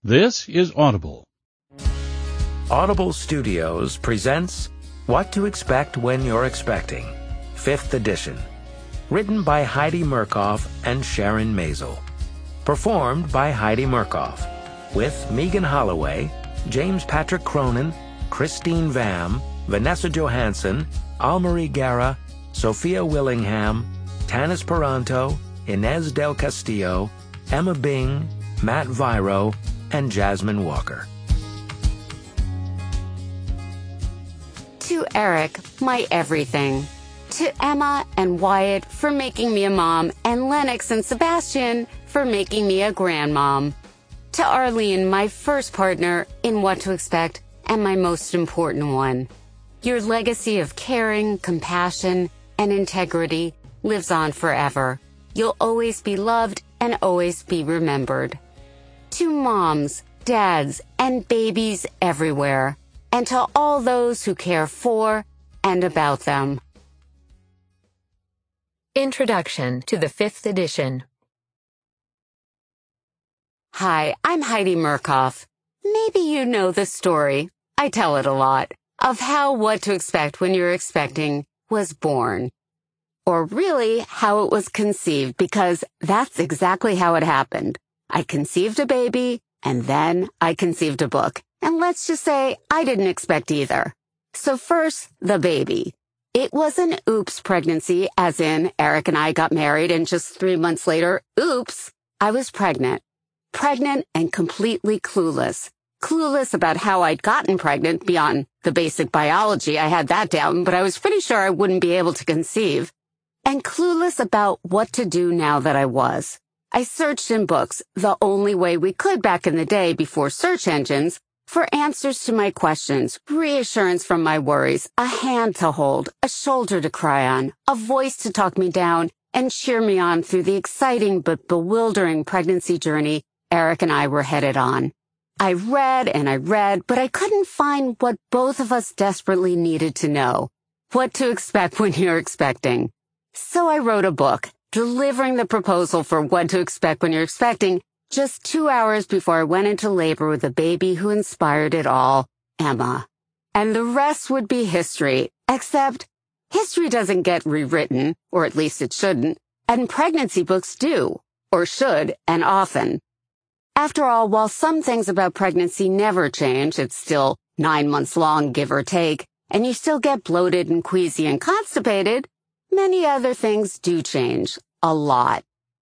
This is Audible. Audible Studios presents What to Expect When You're Expecting, 5th edition. Written by Heidi Murkoff and Sharon Maisel. Performed by Heidi Murkoff. With Megan Holloway, James Patrick Cronin, Christine Vam, Vanessa Johansson, Almarie Guerra, Sophia Willingham, Tanis Paranto, Inez Del Castillo, Emma Bing, Matt Viro, and Jasmine Walker. To Eric, my everything. To Emma and Wyatt for making me a mom, and Lennox and Sebastian for making me a grandmom. To Arlene, my first partner in What to Expect, and my most important one. Your legacy of caring, compassion, and integrity lives on forever. You'll always be loved and always be remembered. To moms, dads, and babies everywhere, and to all those who care for and about them. Introduction to the 5th edition. Hi, I'm Heidi Murkoff. Maybe you know the story, I tell it a lot, of how What to Expect When You're Expecting was born. Or really, how it was conceived, because that's exactly how it happened. I conceived a baby, and then I conceived a book. And let's just say I didn't expect either. So first, the baby. It was an oops pregnancy, as in Eric and I got married, and just 3 months later, oops, I was pregnant. Pregnant and completely clueless. Clueless about how I'd gotten pregnant beyond the basic biology. I had that down, but I was pretty sure I wouldn't be able to conceive. And clueless about what to do now that I was. I searched in books, the only way we could back in the day before search engines, for answers to my questions, reassurance from my worries, a hand to hold, a shoulder to cry on, a voice to talk me down and cheer me on through the exciting but bewildering pregnancy journey Eric and I were headed on. I read and I read, but I couldn't find what both of us desperately needed to know. What to expect when you're expecting. So I wrote a book, delivering the proposal for What to Expect When You're Expecting, just 2 hours before I went into labor with the baby who inspired it all, Emma. And the rest would be history, except history doesn't get rewritten, or at least it shouldn't, and pregnancy books do, or should, and often. After all, while some things about pregnancy never change, it's still 9 months long, give or take, and you still get bloated and queasy and constipated, many other things do change, a lot.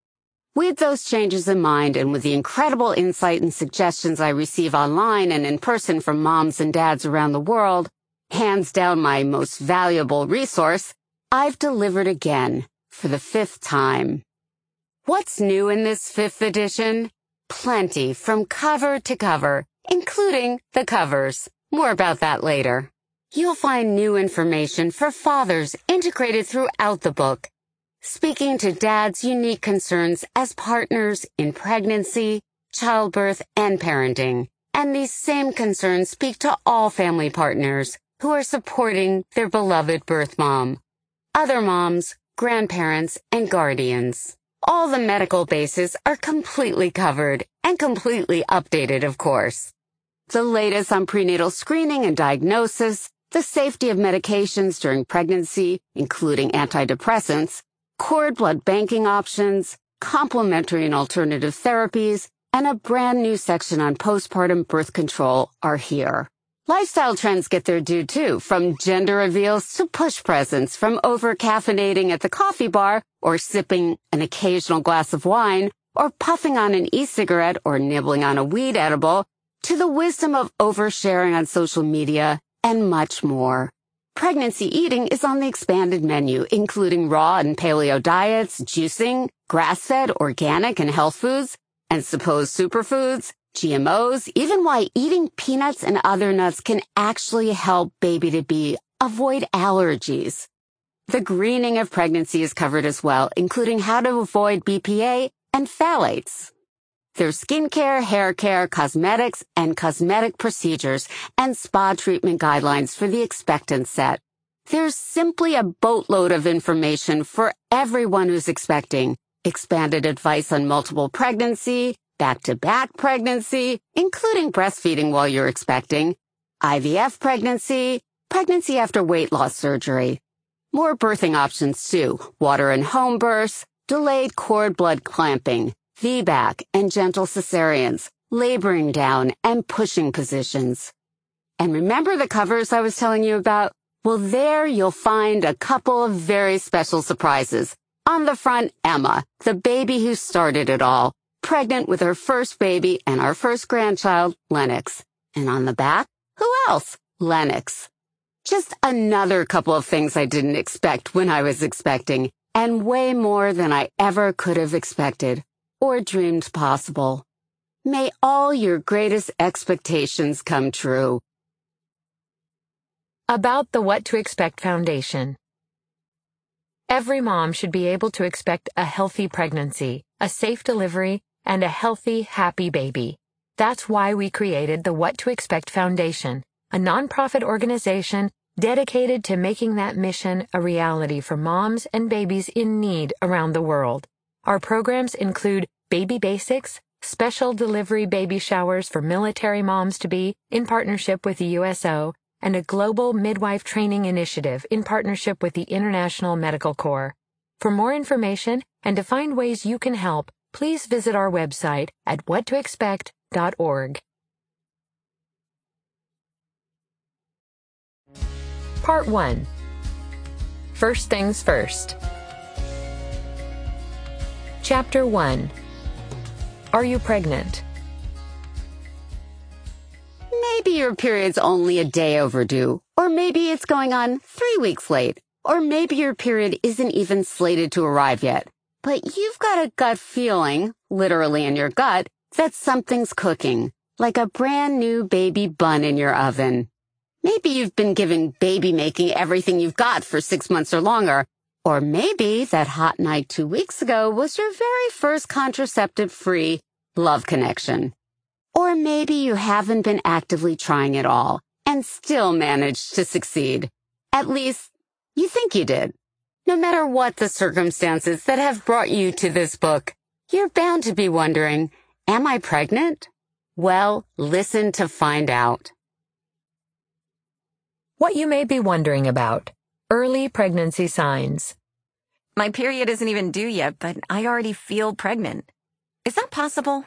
With those changes in mind, and with the incredible insight and suggestions I receive online and in person from moms and dads around the world, hands down my most valuable resource, I've delivered again, for the 5th time. What's new in this 5th edition? Plenty, from cover to cover, including the covers. More about that later. You'll find new information for fathers integrated throughout the book, speaking to dads' unique concerns as partners in pregnancy, childbirth, and parenting. And these same concerns speak to all family partners who are supporting their beloved birth mom, other moms, grandparents, and guardians. All the medical bases are completely covered and completely updated, of course. The latest on prenatal screening and diagnosis, the safety of medications during pregnancy, including antidepressants, cord blood banking options, complementary and alternative therapies, and a brand new section on postpartum birth control are here. Lifestyle trends get their due too, from gender reveals to push presents, from over-caffeinating at the coffee bar or sipping an occasional glass of wine or puffing on an e-cigarette or nibbling on a weed edible, to the wisdom of oversharing on social media and much more. Pregnancy eating is on the expanded menu, including raw and paleo diets, juicing, grass-fed, organic, and health foods, and supposed superfoods, GMOs, even why eating peanuts and other nuts can actually help baby-to-be avoid allergies. The greening of pregnancy is covered as well, including how to avoid BPA and phthalates. There's skincare, hair care, cosmetics, and cosmetic procedures, and spa treatment guidelines for the expectant set. There's simply a boatload of information for everyone who's expecting. Expanded advice on multiple pregnancy, back-to-back pregnancy, including breastfeeding while you're expecting, IVF pregnancy, pregnancy after weight loss surgery. More birthing options too, water and home births, delayed cord blood clamping, VBAC and gentle cesareans, laboring down and pushing positions. And remember the covers I was telling you about? Well, there you'll find a couple of very special surprises. On the front, Emma, the baby who started it all, pregnant with her first baby and our first grandchild, Lennox. And on the back, who else? Lennox. Just another couple of things I didn't expect when I was expecting, and way more than I ever could have expected or dreamed possible. May all your greatest expectations come true. About the What to Expect Foundation. Every mom should be able to expect a healthy pregnancy, a safe delivery, and a healthy, happy baby. That's why we created the What to Expect Foundation, a nonprofit organization dedicated to making that mission a reality for moms and babies in need around the world. Our programs include Baby Basics, special delivery baby showers for military moms-to-be in partnership with the USO, and a global midwife training initiative in partnership with the International Medical Corps. For more information and to find ways you can help, please visit our website at whattoexpect.org. Part 1. First Things First. Chapter 1. Are you pregnant? Maybe your period's only a day overdue, or maybe it's going on 3 weeks late, or maybe your period isn't even slated to arrive yet. But you've got a gut feeling, literally in your gut, that something's cooking, like a brand new baby bun in your oven. Maybe you've been giving baby making everything you've got for 6 months or longer, or maybe that hot night 2 weeks ago was your very first contraceptive-free love connection. Or maybe you haven't been actively trying at all and still managed to succeed. At least, you think you did. No matter what the circumstances that have brought you to this book, you're bound to be wondering, am I pregnant? Well, listen to find out. What you may be wondering about. Early pregnancy signs. My period isn't even due yet, but I already feel pregnant. Is that possible?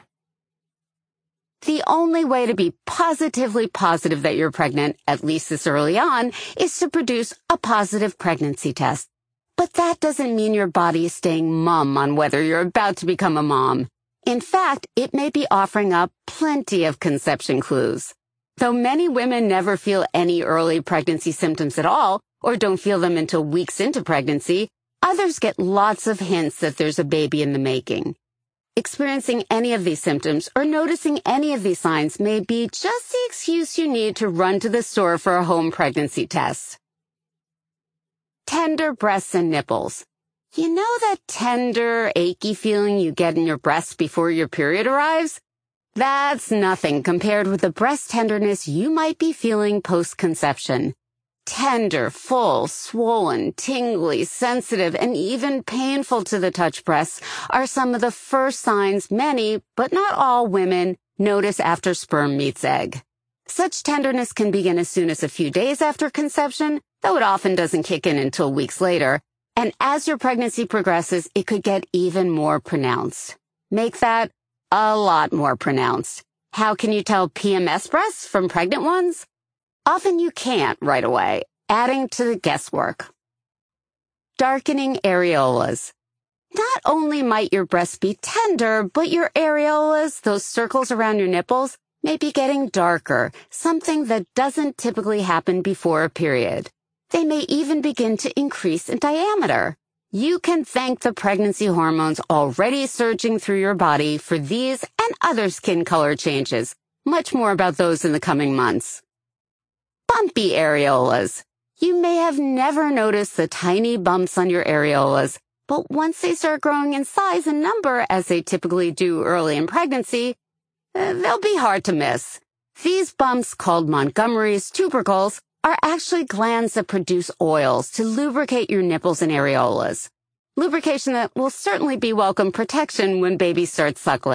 The only way to be positively positive that you're pregnant, at least this early on, is to produce a positive pregnancy test. But that doesn't mean your body is staying mum on whether you're about to become a mom. In fact, it may be offering up plenty of conception clues. Though many women never feel any early pregnancy symptoms at all, or don't feel them until weeks into pregnancy, others get lots of hints that there's a baby in the making. Experiencing any of these symptoms or noticing any of these signs may be just the excuse you need to run to the store for a home pregnancy test. Tender breasts and nipples. You know that tender, achy feeling you get in your breasts before your period arrives? That's nothing compared with the breast tenderness you might be feeling post-conception. Tender, full, swollen, tingly, sensitive, and even painful to the touch breasts are some of the first signs many, but not all women, notice after sperm meets egg. Such tenderness can begin as soon as a few days after conception, though it often doesn't kick in until weeks later, and as your pregnancy progresses, it could get even more pronounced. Make that a lot more pronounced. How can you tell PMS breasts from pregnant ones? Often you can't right away, adding to the guesswork. Darkening areolas. Not only might your breasts be tender, but your areolas, those circles around your nipples, may be getting darker, something that doesn't typically happen before a period. They may even begin to increase in diameter. You can thank the pregnancy hormones already surging through your body for these and other skin color changes. Much more about those in the coming months. Bumpy areolas. You may have never noticed the tiny bumps on your areolas, but once they start growing in size and number, as they typically do early in pregnancy, they'll be hard to miss. These bumps, called Montgomery's tubercles, are actually glands that produce oils to lubricate your nipples and areolas. Lubrication that will certainly be welcome protection when baby starts suckling.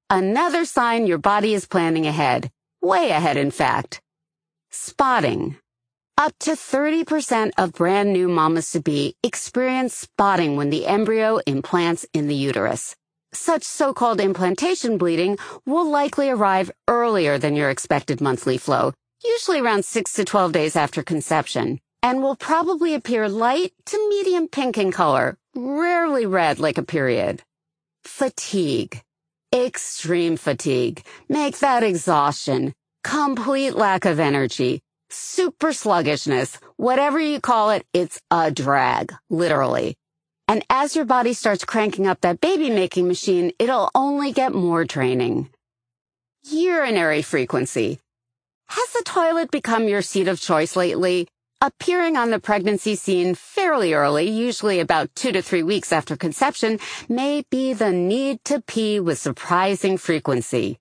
Another sign your body is planning ahead. Way ahead, in fact. Spotting. Up to 30% of brand new mamas-to-be experience spotting when the embryo implants in the uterus. Such so-called implantation bleeding will likely arrive earlier than your expected monthly flow, usually around 6 to 12 days after conception, and will probably appear light to medium pink in color, rarely red like a period. Fatigue. Extreme fatigue. Make that exhaustion. Complete lack of energy. Super sluggishness. Whatever you call it, it's a drag, literally. And as your body starts cranking up that baby-making machine, it'll only get more draining. Urinary frequency. Has the toilet become your seat of choice lately? Appearing on the pregnancy scene fairly early, usually about 2 to 3 weeks after conception, may be the need to pee with surprising frequency.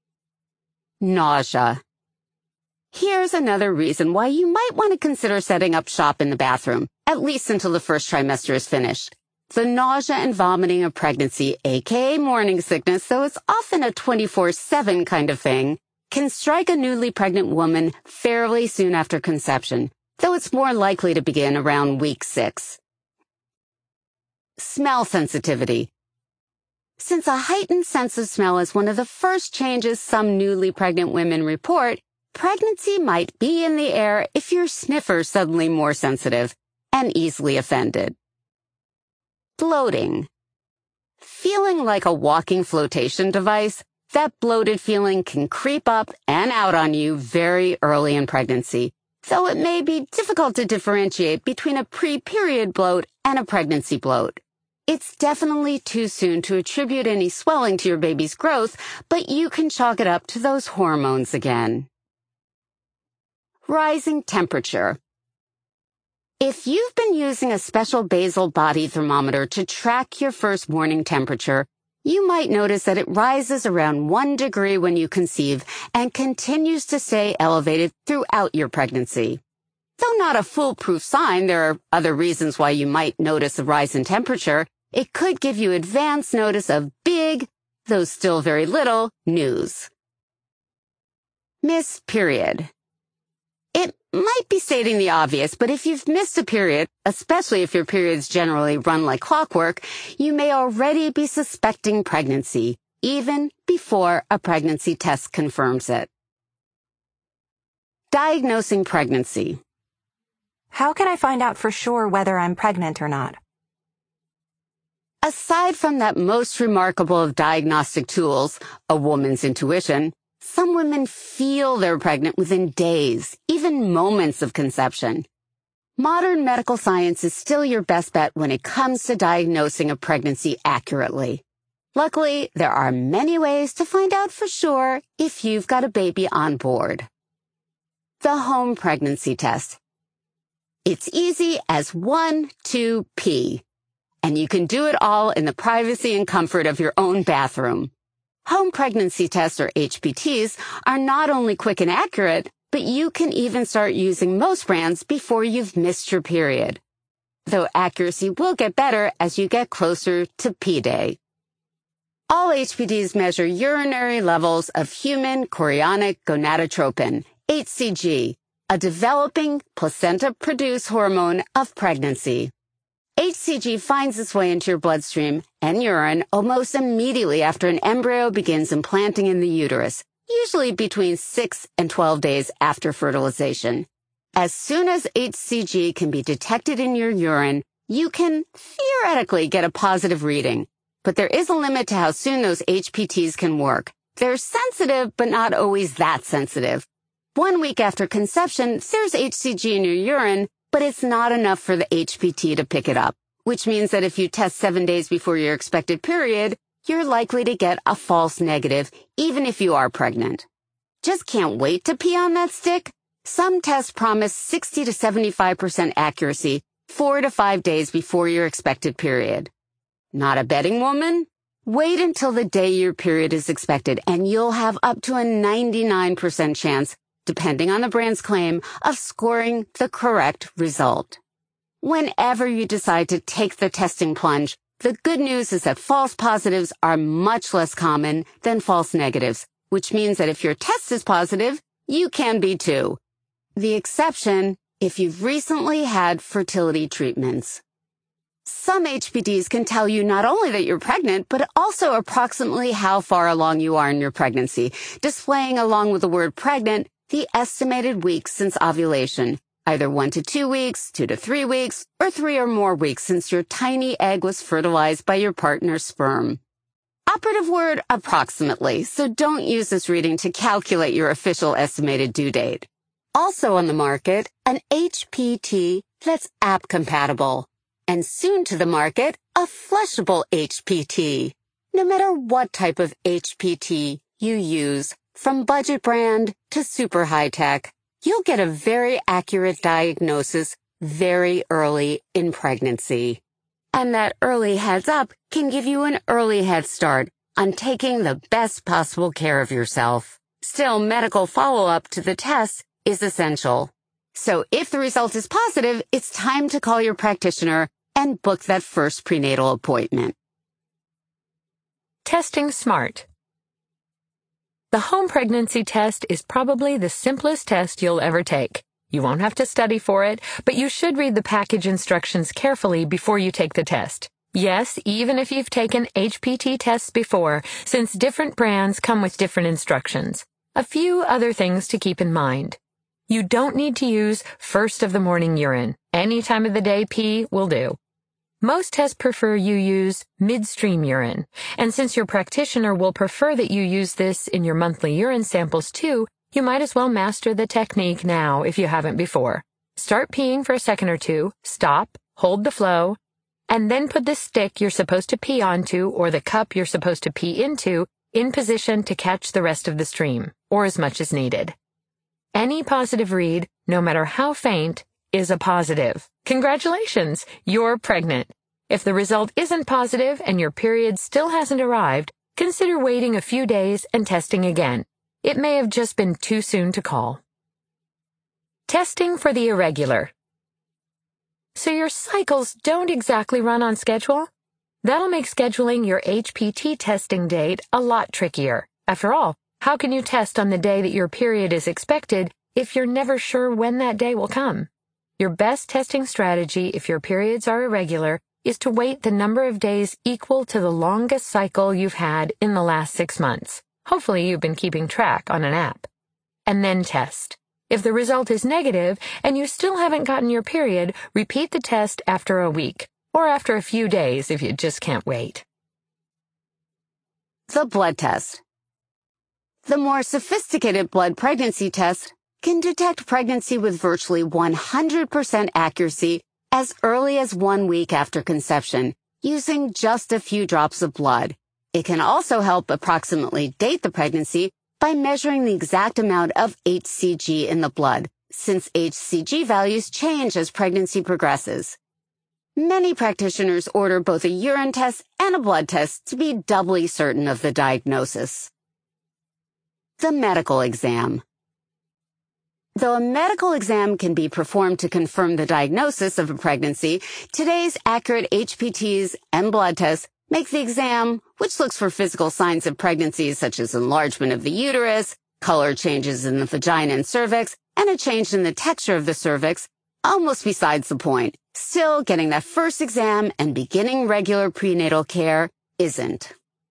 Nausea. Here's another reason why you might want to consider setting up shop in the bathroom, at least until the first trimester is finished. The nausea and vomiting of pregnancy, aka morning sickness, though it's often a 24/7 kind of thing, can strike a newly pregnant woman fairly soon after conception, though it's more likely to begin around week 6. Smell sensitivity. Since a heightened sense of smell is one of the first changes some newly pregnant women report, pregnancy might be in the air if your sniffer's suddenly more sensitive and easily offended. Bloating. Feeling like a walking flotation device, that bloated feeling can creep up and out on you very early in pregnancy, though it may be difficult to differentiate between a pre-period bloat and a pregnancy bloat. It's definitely too soon to attribute any swelling to your baby's growth, but you can chalk it up to those hormones again. Rising temperature. If you've been using a special basal body thermometer to track your first morning temperature, you might notice that it rises around 1 degree when you conceive and continues to stay elevated throughout your pregnancy. Though not a foolproof sign, there are other reasons why you might notice a rise in temperature. It could give you advance notice of big, though still very little, news. Missed period. It might be stating the obvious, but if you've missed a period, especially if your periods generally run like clockwork, you may already be suspecting pregnancy, even before a pregnancy test confirms it. Diagnosing pregnancy. How can I find out for sure whether I'm pregnant or not? Aside from that most remarkable of diagnostic tools, a woman's intuition, some women feel they're pregnant within days, even moments of conception. Modern medical science is still your best bet when it comes to diagnosing a pregnancy accurately. Luckily, there are many ways to find out for sure if you've got a baby on board. The home pregnancy test. It's easy as 1, 2, pee. And you can do it all in the privacy and comfort of your own bathroom. Home pregnancy tests, or HPTs, are not only quick and accurate, but you can even start using most brands before you've missed your period. Though accuracy will get better as you get closer to P-Day. All HPTs measure urinary levels of human chorionic gonadotropin, HCG, a developing placenta-produced hormone of pregnancy. HCG finds its way into your bloodstream and urine almost immediately after an embryo begins implanting in the uterus, usually between 6 and 12 days after fertilization. As soon as HCG can be detected in your urine, you can theoretically get a positive reading. But there is a limit to how soon those HPTs can work. They're sensitive, but not always that sensitive. 1 week after conception, there's HCG in your urine, but it's not enough for the HPT to pick it up, which means that if you test 7 days before your expected period, you're likely to get a false negative, even if you are pregnant. Just can't wait to pee on that stick? Some tests promise 60 to 75% accuracy 4 to 5 days before your expected period. Not a betting woman? Wait until the day your period is expected, and you'll have up to a 99% chance, depending on the brand's claim, of scoring the correct result. Whenever you decide to take the testing plunge, The good news is that false positives are much less common than false negatives, which means that if your test is positive, you can be too. The exception, if you've recently had fertility treatments. Some HPTs can tell you not only that you're pregnant, but also approximately how far along you are in your pregnancy, displaying along with the word pregnant the estimated weeks since ovulation, either 1 to 2 weeks, 2 to 3 weeks, or 3 or more weeks since your tiny egg was fertilized by your partner's sperm. Operative word approximately, so don't use this reading to calculate your official estimated due date. Also on the market, an HPT that's app compatible. And soon to the market, a flushable HPT. No matter what type of HPT you use, from budget brand to super high tech, you'll get a very accurate diagnosis very early in pregnancy. And that early heads up can give you an early head start on taking the best possible care of yourself. Still, medical follow-up to the test is essential. So if the result is positive, it's time to call your practitioner and book that first prenatal appointment. Testing smart. The home pregnancy test is probably the simplest test you'll ever take. You won't have to study for it, but you should read the package instructions carefully before you take the test. Yes, even if you've taken HPT tests before, since different brands come with different instructions. A few other things to keep in mind. You don't need to use first of the morning urine. Any time of the day pee will do. Most tests prefer you use midstream urine, and since your practitioner will prefer that you use this in your monthly urine samples too, you might as well master the technique now if you haven't before. Start peeing for a second or two, stop, hold the flow, and then put the stick you're supposed to pee onto or the cup you're supposed to pee into in position to catch the rest of the stream, or as much as needed. Any positive read, no matter how faint, is a positive. Congratulations, you're pregnant. If the result isn't positive and your period still hasn't arrived, consider waiting a few days and testing again. It may have just been too soon to call. Testing for the irregular. So your cycles don't exactly run on schedule? That'll make scheduling your HPT testing date a lot trickier. After all, how can you test on the day that your period is expected if you're never sure when that day will come? Your best testing strategy if your periods are irregular is to wait the number of days equal to the longest cycle you've had in the last 6 months. Hopefully you've been keeping track on an app. And then test. If the result is negative and you still haven't gotten your period, repeat the test after a week, or after a few days if you just can't wait. The blood test. The more sophisticated blood pregnancy test can detect pregnancy with virtually 100% accuracy as early as 1 week after conception, using just a few drops of blood. It can also help approximately date the pregnancy by measuring the exact amount of HCG in the blood, since HCG values change as pregnancy progresses. Many practitioners order both a urine test and a blood test to be doubly certain of the diagnosis. The medical exam. Though a medical exam can be performed to confirm the diagnosis of a pregnancy, today's accurate HPTs and blood tests make the exam, which looks for physical signs of pregnancy such as enlargement of the uterus, color changes in the vagina and cervix, and a change in the texture of the cervix, almost besides the point. Still, getting that first exam and beginning regular prenatal care isn't.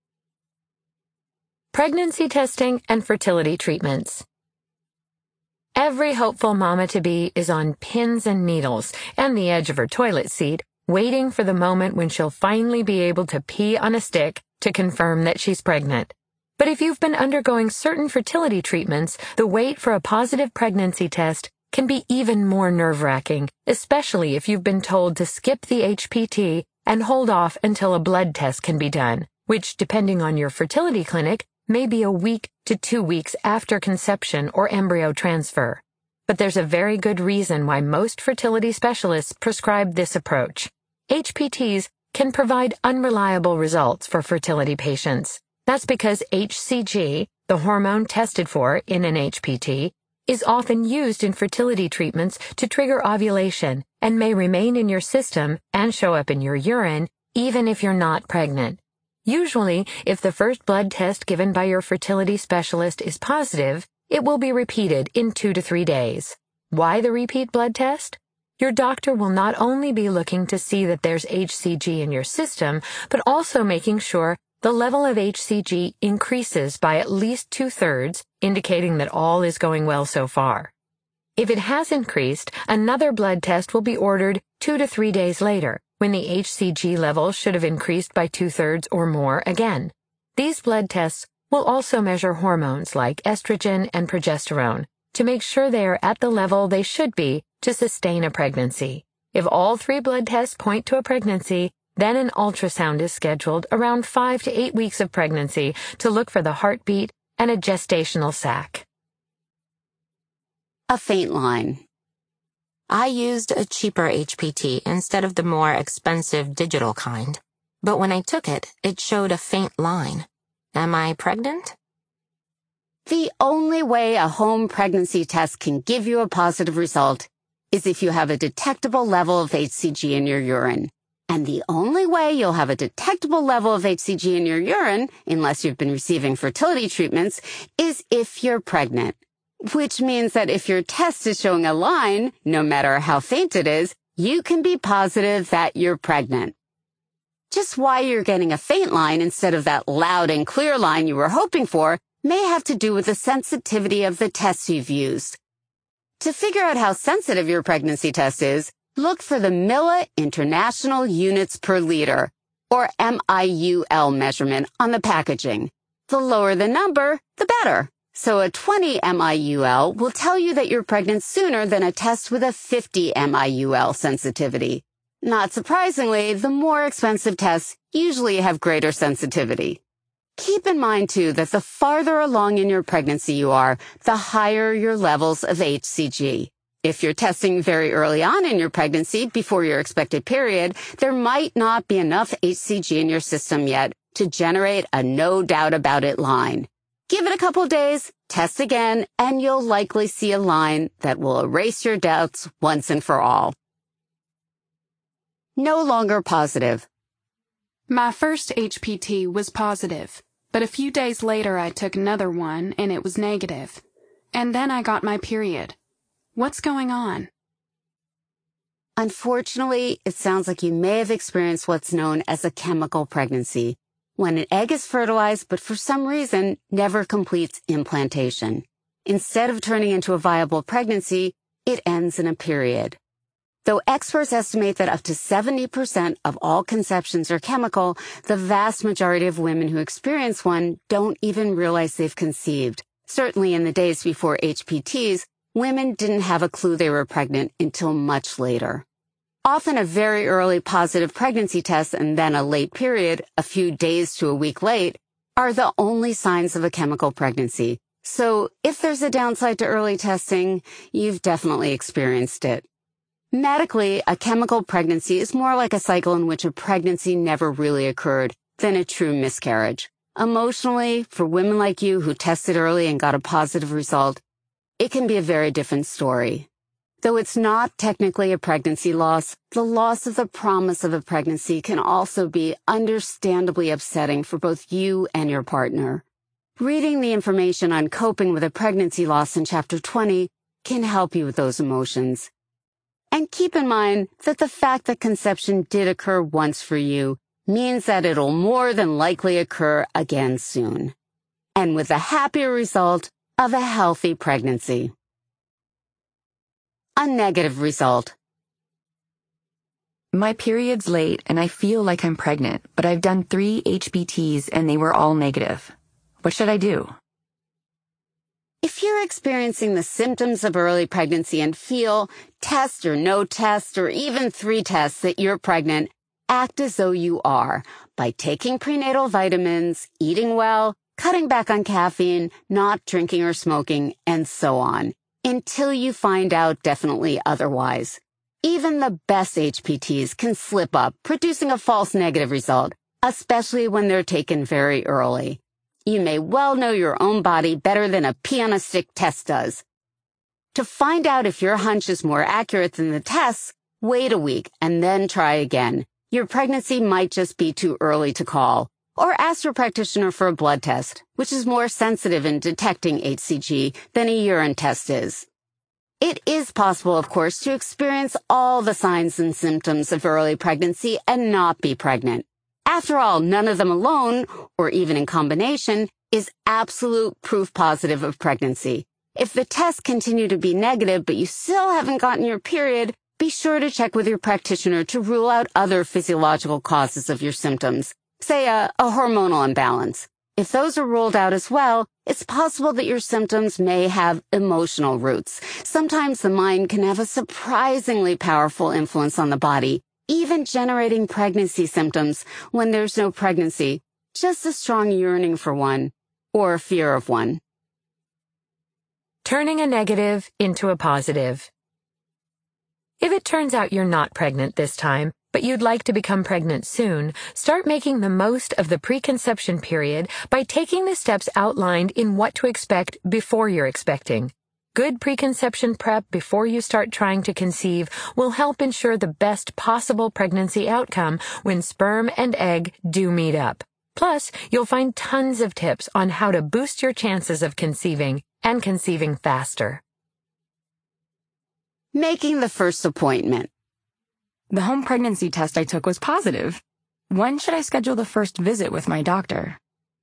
Pregnancy testing and fertility treatments. Every hopeful mama-to-be is on pins and needles and the edge of her toilet seat, waiting for the moment when she'll finally be able to pee on a stick to confirm that she's pregnant. But if you've been undergoing certain fertility treatments, the wait for a positive pregnancy test can be even more nerve-wracking, especially if you've been told to skip the HPT and hold off until a blood test can be done, which, depending on your fertility clinic, may be a week to 2 weeks after conception or embryo transfer. But there's a very good reason why most fertility specialists prescribe this approach. HPTs can provide unreliable results for fertility patients. That's because HCG, the hormone tested for in an HPT, is often used in fertility treatments to trigger ovulation and may remain in your system and show up in your urine even if you're not pregnant. Usually, if the first blood test given by your fertility specialist is positive, it will be repeated in 2 to 3 days. Why the repeat blood test? Your doctor will not only be looking to see that there's HCG in your system, but also making sure the level of HCG increases by at least 2/3, indicating that all is going well so far. If it has increased, another blood test will be ordered 2 to 3 days later, when the HCG level should have increased by 2/3 or more again. These blood tests will also measure hormones like estrogen and progesterone to make sure they are at the level they should be to sustain a pregnancy. If all 3 blood tests point to a pregnancy, then an ultrasound is scheduled around 5 to 8 weeks of pregnancy to look for the heartbeat and a gestational sac. A faint line. I used a cheaper HPT instead of the more expensive digital kind, but when I took it, it showed a faint line. Am I pregnant? The only way a home pregnancy test can give you a positive result is if you have a detectable level of HCG in your urine. And the only way you'll have a detectable level of HCG in your urine, unless you've been receiving fertility treatments, is if you're pregnant. Which means that if your test is showing a line, no matter how faint it is, you can be positive that you're pregnant. Just why you're getting a faint line instead of that loud and clear line you were hoping for may have to do with the sensitivity of the tests you've used. To figure out how sensitive your pregnancy test is, look for the Milla International Units per Liter, or MIUL measurement on the packaging. The lower the number, the better. So a 20 MIUL will tell you that you're pregnant sooner than a test with a 50 MIUL sensitivity. Not surprisingly, the more expensive tests usually have greater sensitivity. Keep in mind, too, that the farther along in your pregnancy you are, the higher your levels of HCG. If you're testing very early on in your pregnancy, before your expected period, there might not be enough HCG in your system yet to generate a no doubt about it line. Give it a couple days, test again, and you'll likely see a line that will erase your doubts once and for all. No longer positive. My first HPT was positive, but a few days later I took another one and it was negative. And then I got my period. What's going on? Unfortunately, it sounds like you may have experienced what's known as a chemical pregnancy, when an egg is fertilized but for some reason never completes implantation. Instead of turning into a viable pregnancy, it ends in a period. Though experts estimate that up to 70% of all conceptions are chemical, the vast majority of women who experience one don't even realize they've conceived. Certainly in the days before HPTs, women didn't have a clue they were pregnant until much later. Often a very early positive pregnancy test and then a late period, a few days to a week late, are the only signs of a chemical pregnancy. So if there's a downside to early testing, you've definitely experienced it. Medically, a chemical pregnancy is more like a cycle in which a pregnancy never really occurred than a true miscarriage. Emotionally, for women like you who tested early and got a positive result, it can be a very different story. Though it's not technically a pregnancy loss, the loss of the promise of a pregnancy can also be understandably upsetting for both you and your partner. Reading the information on coping with a pregnancy loss in Chapter 20 can help you with those emotions. And keep in mind that the fact that conception did occur once for you means that it'll more than likely occur again soon. And with the happier result of a healthy pregnancy. A negative result. My period's late and I feel like I'm pregnant, but I've done 3 HPTs and they were all negative. What should I do? If you're experiencing the symptoms of early pregnancy and feel, test or no test or even 3 tests that you're pregnant, act as though you are by taking prenatal vitamins, eating well, cutting back on caffeine, not drinking or smoking, and so on, until you find out definitely otherwise. Even the best HPTs can slip up, producing a false negative result, especially when they're taken very early. You may well know your own body better than a pea-on-a-stick test does. To find out if your hunch is more accurate than the tests, wait a week and then try again. Your pregnancy might just be too early to call, or ask your practitioner for a blood test, which is more sensitive in detecting HCG than a urine test is. It is possible, of course, to experience all the signs and symptoms of early pregnancy and not be pregnant. After all, none of them alone, or even in combination, is absolute proof positive of pregnancy. If the tests continue to be negative but you still haven't gotten your period, be sure to check with your practitioner to rule out other physiological causes of your symptoms, say a hormonal imbalance. If those are ruled out as well, it's possible that your symptoms may have emotional roots. Sometimes the mind can have a surprisingly powerful influence on the body, even generating pregnancy symptoms when there's no pregnancy, just a strong yearning for one, or fear of one. Turning a negative into a positive. If it turns out you're not pregnant this time, but you'd like to become pregnant soon, start making the most of the preconception period by taking the steps outlined in What to Expect before you're expecting. Good preconception prep before you start trying to conceive will help ensure the best possible pregnancy outcome when sperm and egg do meet up. Plus, you'll find tons of tips on how to boost your chances of conceiving and conceiving faster. Making the first appointment. The home pregnancy test I took was positive. When should I schedule the first visit with my doctor?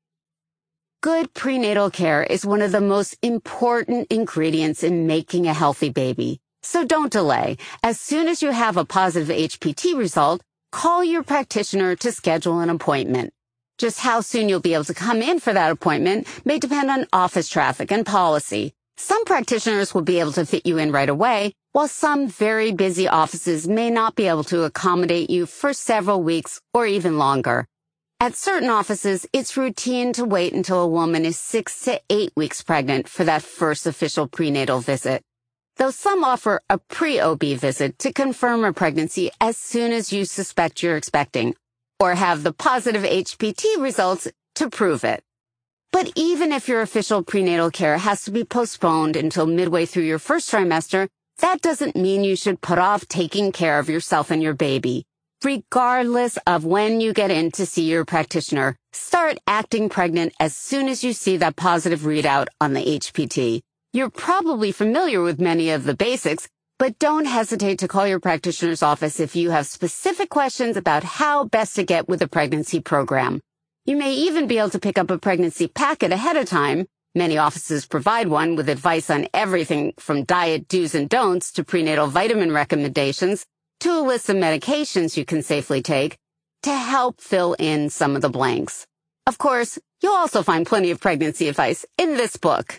Good prenatal care is one of the most important ingredients in making a healthy baby. So don't delay. As soon as you have a positive HPT result, call your practitioner to schedule an appointment. Just how soon you'll be able to come in for that appointment may depend on office traffic and policy. Some practitioners will be able to fit you in right away, while some very busy offices may not be able to accommodate you for several weeks or even longer. At certain offices, it's routine to wait until a woman is 6 to 8 weeks pregnant for that first official prenatal visit, though some offer a pre-OB visit to confirm a pregnancy as soon as you suspect you're expecting, or have the positive HPT results to prove it. But even if your official prenatal care has to be postponed until midway through your first trimester, that doesn't mean you should put off taking care of yourself and your baby. Regardless of when you get in to see your practitioner, start acting pregnant as soon as you see that positive readout on the HPT. You're probably familiar with many of the basics, but don't hesitate to call your practitioner's office if you have specific questions about how best to get with the pregnancy program. You may even be able to pick up a pregnancy packet ahead of time. Many offices provide one with advice on everything from diet do's and don'ts to prenatal vitamin recommendations to a list of medications you can safely take to help fill in some of the blanks. Of course, you'll also find plenty of pregnancy advice in this book.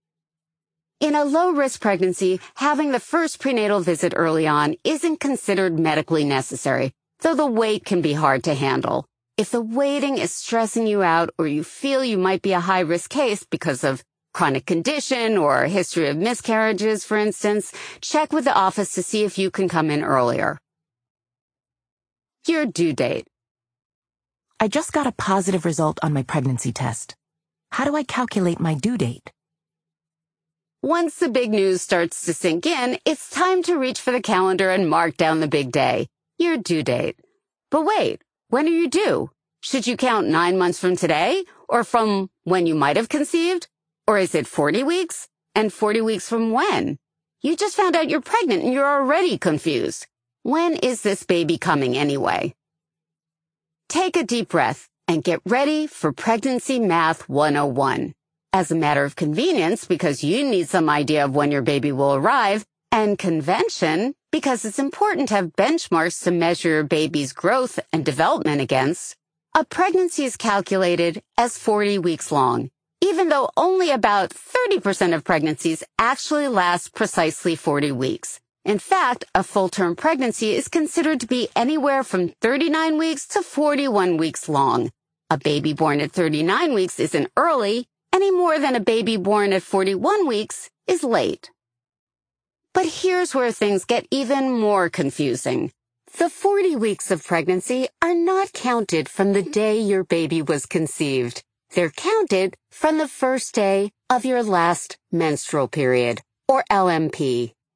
In a low-risk pregnancy, having the first prenatal visit early on isn't considered medically necessary, though the wait can be hard to handle. If the waiting is stressing you out or you feel you might be a high-risk case because of chronic condition or a history of miscarriages, for instance, check with the office to see if you can come in earlier. Your due date. I just got a positive result on my pregnancy test. How do I calculate my due date? Once the big news starts to sink in, it's time to reach for the calendar and mark down the big day, your due date. But wait. When are you due? Should you count 9 months from today, or from when you might have conceived? Or is it 40 weeks? And 40 weeks from when? You just found out you're pregnant and you're already confused. When is this baby coming anyway? Take a deep breath and get ready for Pregnancy Math 101. As a matter of convenience, because you need some idea of when your baby will arrive, and convention, because it's important to have benchmarks to measure your baby's growth and development against, a pregnancy is calculated as 40 weeks long, even though only about 30% of pregnancies actually last precisely 40 weeks. In fact, a full-term pregnancy is considered to be anywhere from 39 weeks to 41 weeks long. A baby born at 39 weeks isn't early, any more than a baby born at 41 weeks is late. But here's where things get even more confusing. The 40 weeks of pregnancy are not counted from the day your baby was conceived. They're counted from the first day of your last menstrual period, or LMP.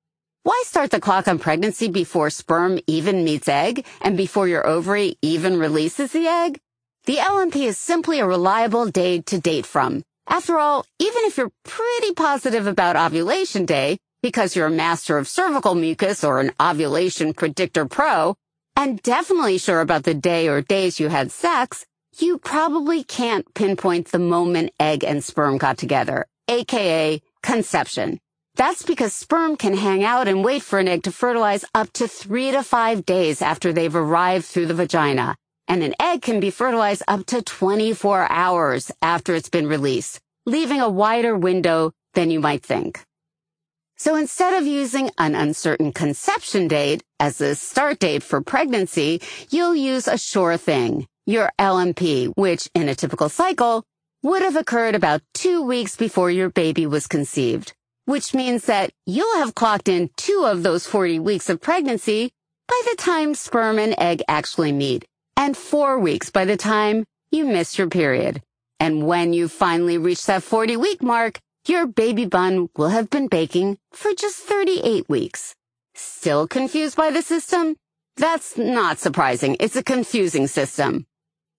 Why start the clock on pregnancy before sperm even meets egg and before your ovary even releases the egg? The LMP is simply a reliable day to date from. After all, even if you're pretty positive about ovulation day, because you're a master of cervical mucus or an ovulation predictor pro, and definitely sure about the day or days you had sex, you probably can't pinpoint the moment egg and sperm got together, aka conception. That's because sperm can hang out and wait for an egg to fertilize up to 3 to 5 days after they've arrived through the vagina, and an egg can be fertilized up to 24 hours after it's been released, leaving a wider window than you might think. So instead of using an uncertain conception date as the start date for pregnancy, you'll use a sure thing, your LMP, which in a typical cycle would have occurred about 2 weeks before your baby was conceived, which means that you'll have clocked in 2 of those 40 weeks of pregnancy by the time sperm and egg actually meet, and 4 weeks by the time you miss your period. And when you finally reach that 40-week mark, your baby bun will have been baking for just 38 weeks. Still confused by the system? That's not surprising. It's a confusing system.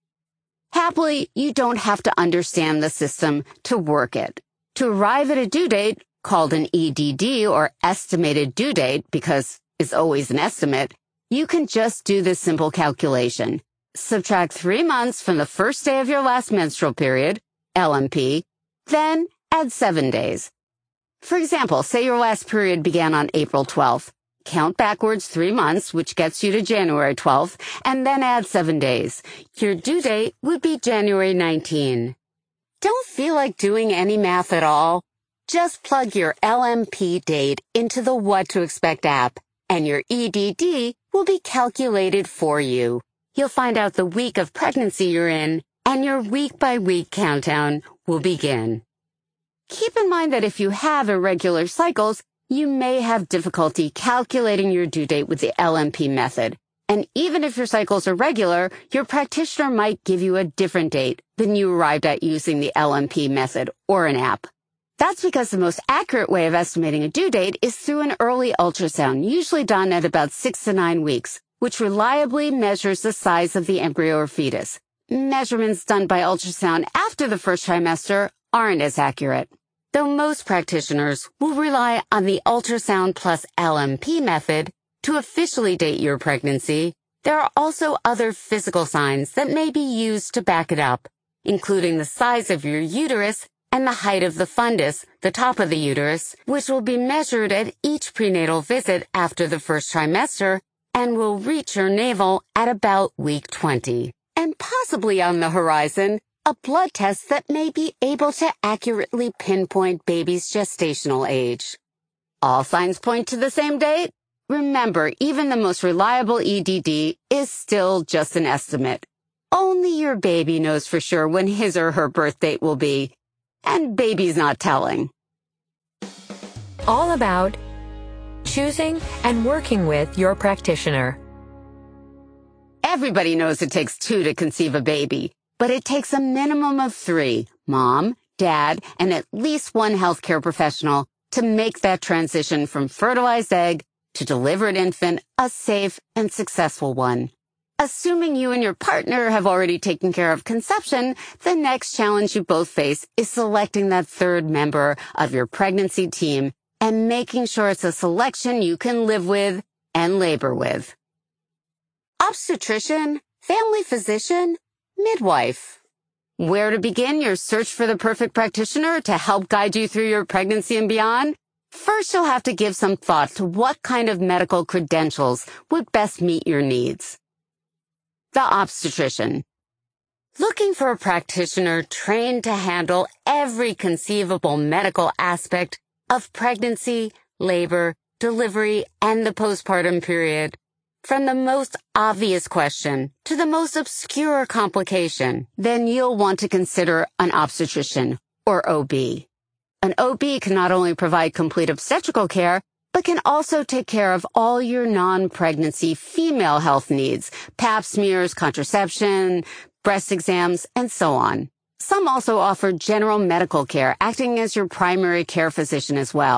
Happily, you don't have to understand the system to work it. To arrive at a due date, called an EDD or estimated due date because it's always an estimate, you can just do this simple calculation. Subtract 3 months from the first day of your last menstrual period, LMP, then add 7 days. For example, say your last period began on April 12th. Count backwards 3 months, which gets you to January 12th, and then add 7 days. Your due date would be January 19. Don't feel like doing any math at all? Just plug your LMP date into the What to Expect app, and your EDD will be calculated for you. You'll find out the week of pregnancy you're in, and your week-by-week countdown will begin. Keep in mind that if you have irregular cycles, you may have difficulty calculating your due date with the LMP method. And even if your cycles are regular, your practitioner might give you a different date than you arrived at using the LMP method or an app. That's because the most accurate way of estimating a due date is through an early ultrasound, usually done at about 6 to 9 weeks, which reliably measures the size of the embryo or fetus. Measurements done by ultrasound after the first trimester aren't as accurate. Though most practitioners will rely on the ultrasound plus LMP method to officially date your pregnancy, there are also other physical signs that may be used to back it up, including the size of your uterus and the height of the fundus, the top of the uterus, which will be measured at each prenatal visit after the first trimester and will reach your navel at about week 20. And possibly on the horizon, a blood test that may be able to accurately pinpoint baby's gestational age. All signs point to the same date? Remember, even the most reliable EDD is still just an estimate. Only your baby knows for sure when his or her birth date will be. And baby's not telling. All about choosing and working with your practitioner. Everybody knows it takes 2 to conceive a baby, but it takes a minimum of 3, mom, dad, and at least one healthcare professional to make that transition from fertilized egg to delivered infant a safe and successful one. Assuming you and your partner have already taken care of conception, the next challenge you both face is selecting that third member of your pregnancy team and making sure it's a selection you can live with and labor with. Obstetrician, family physician, midwife. Where to begin your search for the perfect practitioner to help guide you through your pregnancy and beyond? First, you'll have to give some thought to what kind of medical credentials would best meet your needs. The obstetrician. Looking for a practitioner trained to handle every conceivable medical aspect of pregnancy, labor, delivery, and the postpartum period. From the most obvious question to the most obscure complication, then you'll want to consider an obstetrician, or OB. An OB can not only provide complete obstetrical care, but can also take care of all your non-pregnancy female health needs, pap smears, contraception, breast exams, and so on. Some also offer general medical care, acting as your primary care physician as well.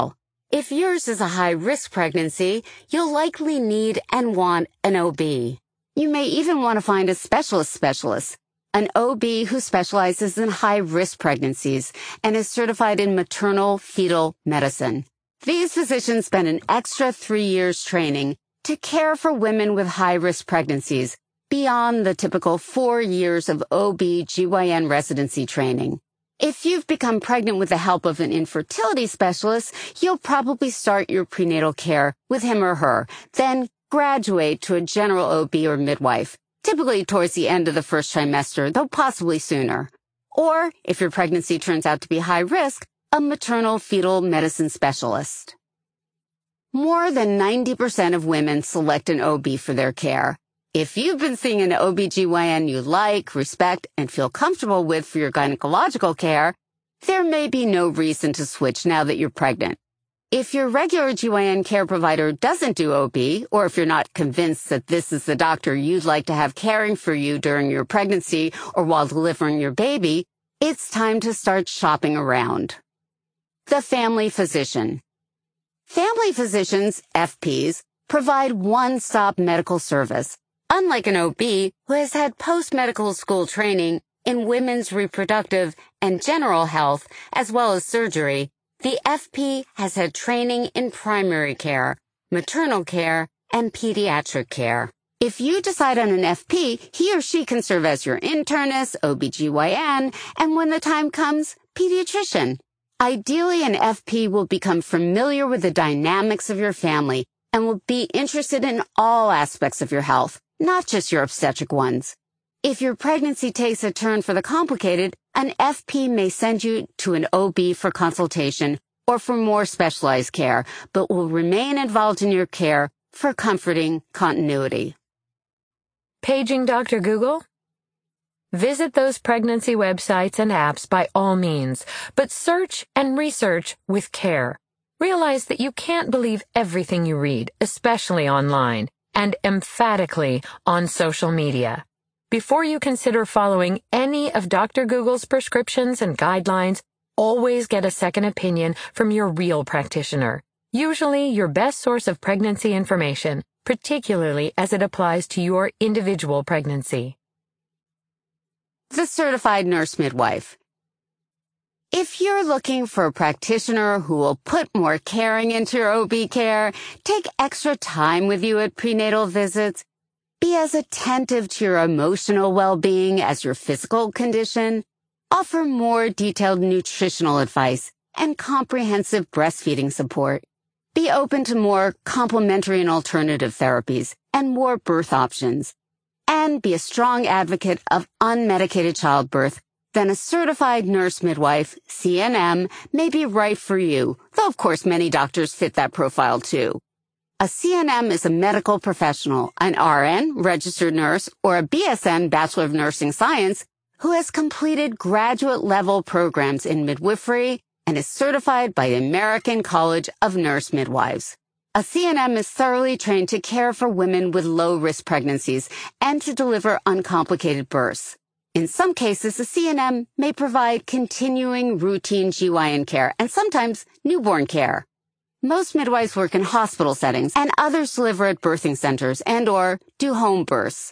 If yours is a high-risk pregnancy, you'll likely need and want an OB. You may even want to find a specialist, an OB who specializes in high-risk pregnancies and is certified in maternal fetal medicine. These physicians spend an extra 3 years training to care for women with high-risk pregnancies beyond the typical 4 years of OB/GYN residency training. If you've become pregnant with the help of an infertility specialist, you'll probably start your prenatal care with him or her, then graduate to a general OB or midwife, typically towards the end of the first trimester, though possibly sooner. Or, if your pregnancy turns out to be high risk, a maternal fetal medicine specialist. More than 90% of women select an OB for their care. If you've been seeing an OB/GYN you like, respect, and feel comfortable with for your gynecological care, there may be no reason to switch now that you're pregnant. If your regular GYN care provider doesn't do OB, or if you're not convinced that this is the doctor you'd like to have caring for you during your pregnancy or while delivering your baby, it's time to start shopping around. The family physician. Family physicians, FPs, provide one-stop medical service. Unlike an OB who has had post-medical school training in women's reproductive and general health as well as surgery, the FP has had training in primary care, maternal care, and pediatric care. If you decide on an FP, he or she can serve as your internist, OB/GYN, and when the time comes, pediatrician. Ideally, an FP will become familiar with the dynamics of your family and will be interested in all aspects of your health, not just your obstetric ones. If your pregnancy takes a turn for the complicated, an FP may send you to an OB for consultation or for more specialized care, but will remain involved in your care for comforting continuity. Paging Dr. Google? Visit those pregnancy websites and apps by all means, but search and research with care. Realize that you can't believe everything you read, especially online, and emphatically on social media. Before you consider following any of Dr. Google's prescriptions and guidelines, always get a second opinion from your real practitioner, usually your best source of pregnancy information, particularly as it applies to your individual pregnancy. The certified nurse midwife. If you're looking for a practitioner who will put more caring into your OB care, take extra time with you at prenatal visits, be as attentive to your emotional well-being as your physical condition, offer more detailed nutritional advice and comprehensive breastfeeding support, be open to more complementary and alternative therapies and more birth options, and be a strong advocate of unmedicated childbirth, then a certified nurse midwife, CNM, may be right for you, though of course many doctors fit that profile too. A CNM is a medical professional, an RN, registered nurse, or a BSN, Bachelor of Nursing Science, who has completed graduate-level programs in midwifery and is certified by the American College of Nurse Midwives. A CNM is thoroughly trained to care for women with low-risk pregnancies and to deliver uncomplicated births. In some cases, a CNM may provide continuing routine GYN care and sometimes newborn care. Most midwives work in hospital settings and others deliver at birthing centers and/or do home births.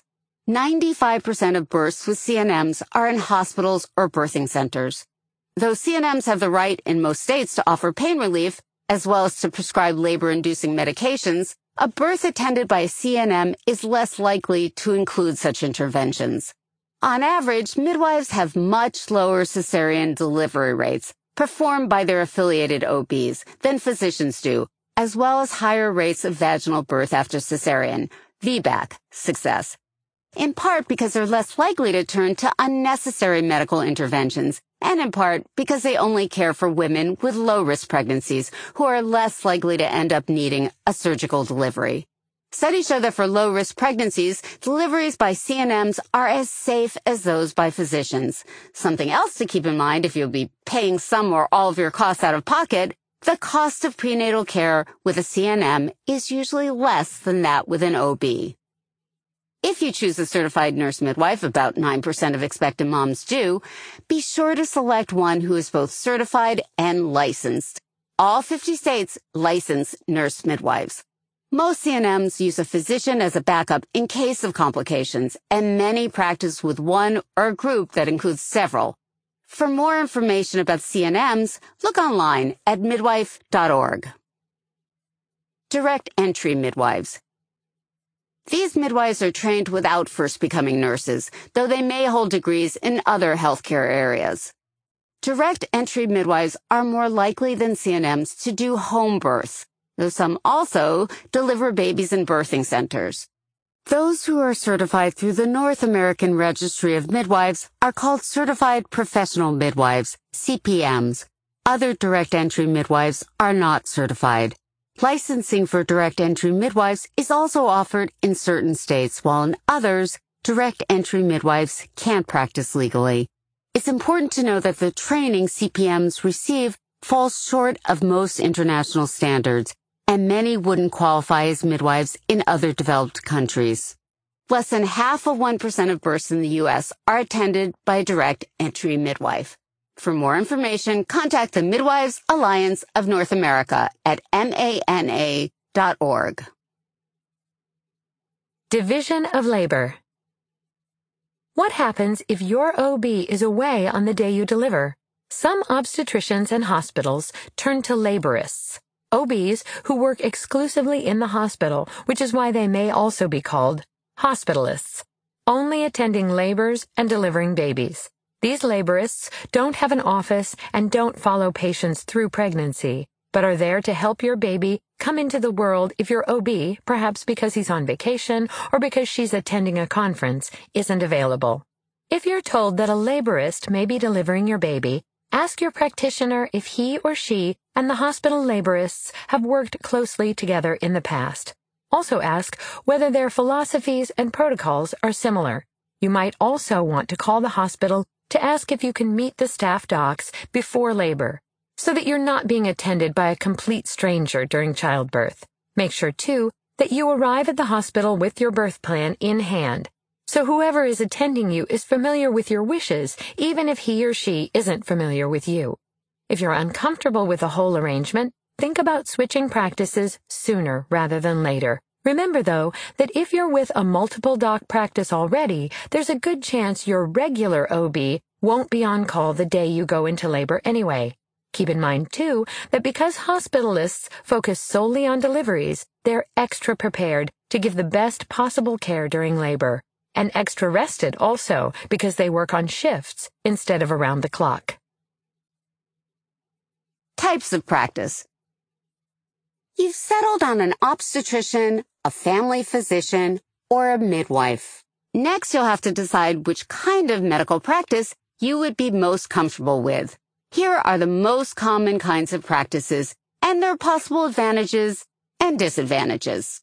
95% of births with CNMs are in hospitals or birthing centers. Though CNMs have the right in most states to offer pain relief, as well as to prescribe labor-inducing medications, a birth attended by a CNM is less likely to include such interventions. On average, midwives have much lower cesarean delivery rates performed by their affiliated OBs than physicians do, as well as higher rates of vaginal birth after cesarean, VBAC, success, in part because they're less likely to turn to unnecessary medical interventions, and in part because they only care for women with low-risk pregnancies who are less likely to end up needing a surgical delivery. Studies show that for low-risk pregnancies, deliveries by CNMs are as safe as those by physicians. Something else to keep in mind if you'll be paying some or all of your costs out of pocket, the cost of prenatal care with a CNM is usually less than that with an OB. If you choose a certified nurse midwife, about 9% of expectant moms do, be sure to select one who is both certified and licensed. All 50 states license nurse midwives. Most CNMs use a physician as a backup in case of complications, and many practice with one or a group that includes several. For more information about CNMs, look online at midwife.org. Direct entry midwives. These midwives are trained without first becoming nurses, though they may hold degrees in other healthcare areas. Direct entry midwives are more likely than CNMs to do home births, though some also deliver babies in birthing centers. Those who are certified through the North American Registry of Midwives are called Certified Professional Midwives, CPMs. Other direct entry midwives are not certified. Licensing for direct entry midwives is also offered in certain states, while in others, direct entry midwives can't practice legally. It's important to know that the training CPMs receive falls short of most international standards, and many wouldn't qualify as midwives in other developed countries. Less than 0.5% of births in the U.S. are attended by a direct entry midwife. For more information, contact the Midwives Alliance of North America at mana.org. Division of labor. What happens if your OB is away on the day you deliver? Some obstetricians and hospitals turn to laborists, OBs who work exclusively in the hospital, which is why they may also be called hospitalists, only attending labors and delivering babies. These laborists don't have an office and don't follow patients through pregnancy, but are there to help your baby come into the world if your OB, perhaps because he's on vacation or because she's attending a conference, isn't available. If you're told that a laborist may be delivering your baby, ask your practitioner if he or she and the hospital laborists have worked closely together in the past. Also ask whether their philosophies and protocols are similar. You might also want to call the hospital to ask if you can meet the staff docs before labor, so that you're not being attended by a complete stranger during childbirth. Make sure, too, that you arrive at the hospital with your birth plan in hand, so whoever is attending you is familiar with your wishes, even if he or she isn't familiar with you. If you're uncomfortable with the whole arrangement, think about switching practices sooner rather than later. Remember, though, that if you're with a multiple doc practice already, there's a good chance your regular OB won't be on call the day you go into labor anyway. Keep in mind, too, that because hospitalists focus solely on deliveries, they're extra prepared to give the best possible care during labor, and extra rested also because they work on shifts instead of around the clock. Types of practice. You've settled on an obstetrician, a family physician, or a midwife. Next, you'll have to decide which kind of medical practice you would be most comfortable with. Here are the most common kinds of practices and their possible advantages and disadvantages.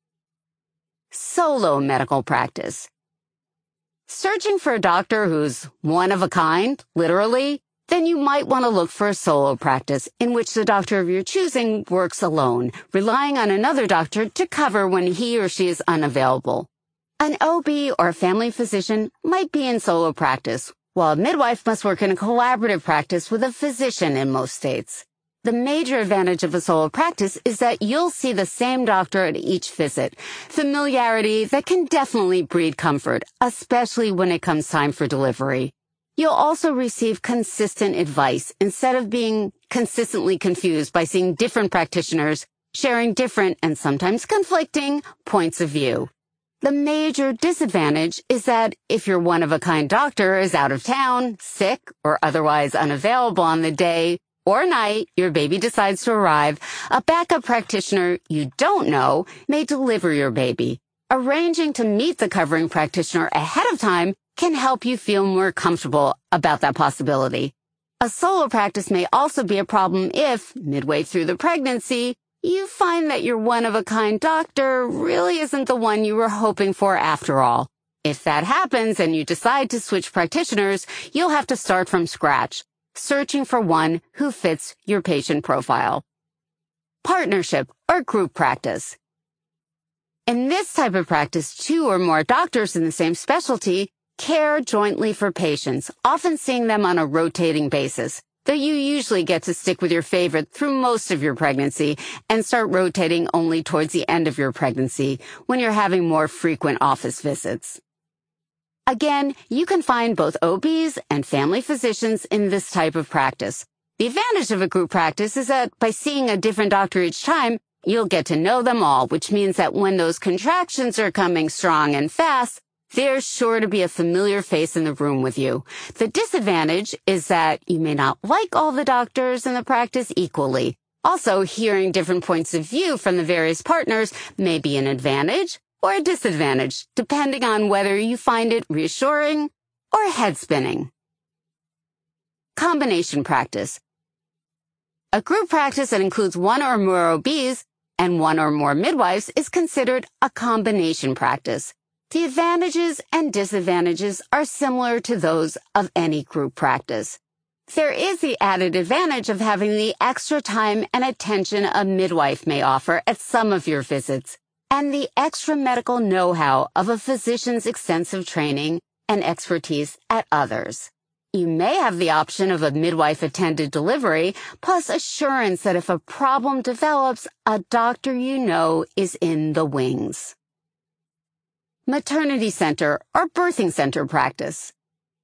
Solo medical practice. Searching for a doctor who's one of a kind, literally, then you might want to look for a solo practice in which the doctor of your choosing works alone, relying on another doctor to cover when he or she is unavailable. An OB or a family physician might be in solo practice, while a midwife must work in a collaborative practice with a physician in most states. The major advantage of a solo practice is that you'll see the same doctor at each visit, familiarity that can definitely breed comfort, especially when it comes time for delivery. You'll also receive consistent advice instead of being consistently confused by seeing different practitioners sharing different and sometimes conflicting points of view. The major disadvantage is that if your one-of-a-kind doctor is out of town, sick, or otherwise unavailable on the day or night your baby decides to arrive, a backup practitioner you don't know may deliver your baby. Arranging to meet the covering practitioner ahead of time can help you feel more comfortable about that possibility. A solo practice may also be a problem if, midway through the pregnancy, you find that your one-of-a-kind doctor really isn't the one you were hoping for after all. If that happens and you decide to switch practitioners, you'll have to start from scratch, searching for one who fits your patient profile. Partnership or group practice. In this type of practice, 2 or more doctors in the same specialty care jointly for patients, often seeing them on a rotating basis. though you usually get to stick with your favorite through most of your pregnancy and start rotating only towards the end of your pregnancy when you're having more frequent office visits. Again, you can find both OBs and family physicians in this type of practice. The advantage of a group practice is that by seeing a different doctor each time, you'll get to know them all, which means that when those contractions are coming strong and fast, there's sure to be a familiar face in the room with you. The disadvantage is that you may not like all the doctors in the practice equally. Also, hearing different points of view from the various partners may be an advantage or a disadvantage, depending on whether you find it reassuring or head-spinning. Combination practice. A group practice that includes one or more OBs and one or more midwives is considered a combination practice. The advantages and disadvantages are similar to those of any group practice. There is the added advantage of having the extra time and attention a midwife may offer at some of your visits, and the extra medical know-how of a physician's extensive training and expertise at others. You may have the option of a midwife-attended delivery, plus assurance that if a problem develops, a doctor you know is in the wings. Maternity center or birthing center practice.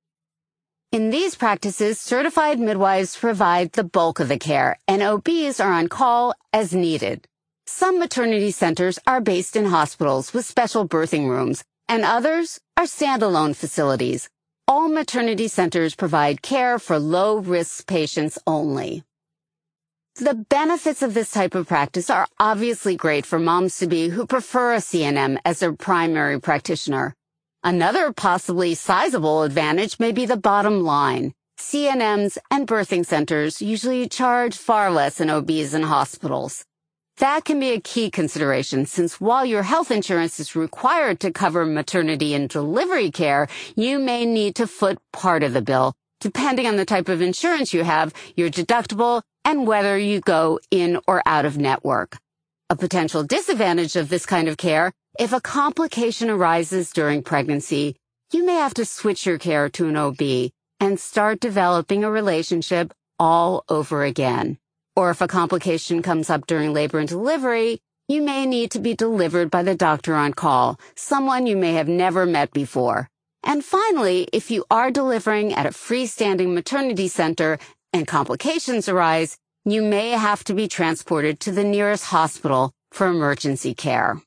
In these practices, certified midwives provide the bulk of the care, and OBs are on call as needed. Some maternity centers are based in hospitals with special birthing rooms, and others are standalone facilities. All maternity centers provide care for low-risk patients only. The benefits of this type of practice are obviously great for moms-to-be who prefer a CNM as their primary practitioner. Another possibly sizable advantage may be the bottom line. CNMs and birthing centers usually charge far less than OBs and hospitals. That can be a key consideration since while your health insurance is required to cover maternity and delivery care, you may need to foot part of the bill, depending on the type of insurance you have, your deductible, and whether you go in or out of network. A potential disadvantage of this kind of care, if a complication arises during pregnancy, you may have to switch your care to an OB and start developing a relationship all over again. Or if a complication comes up during labor and delivery, you may need to be delivered by the doctor on call, someone you may have never met before. And finally, if you are delivering at a freestanding maternity center and complications arise, you may have to be transported to the nearest hospital for emergency care.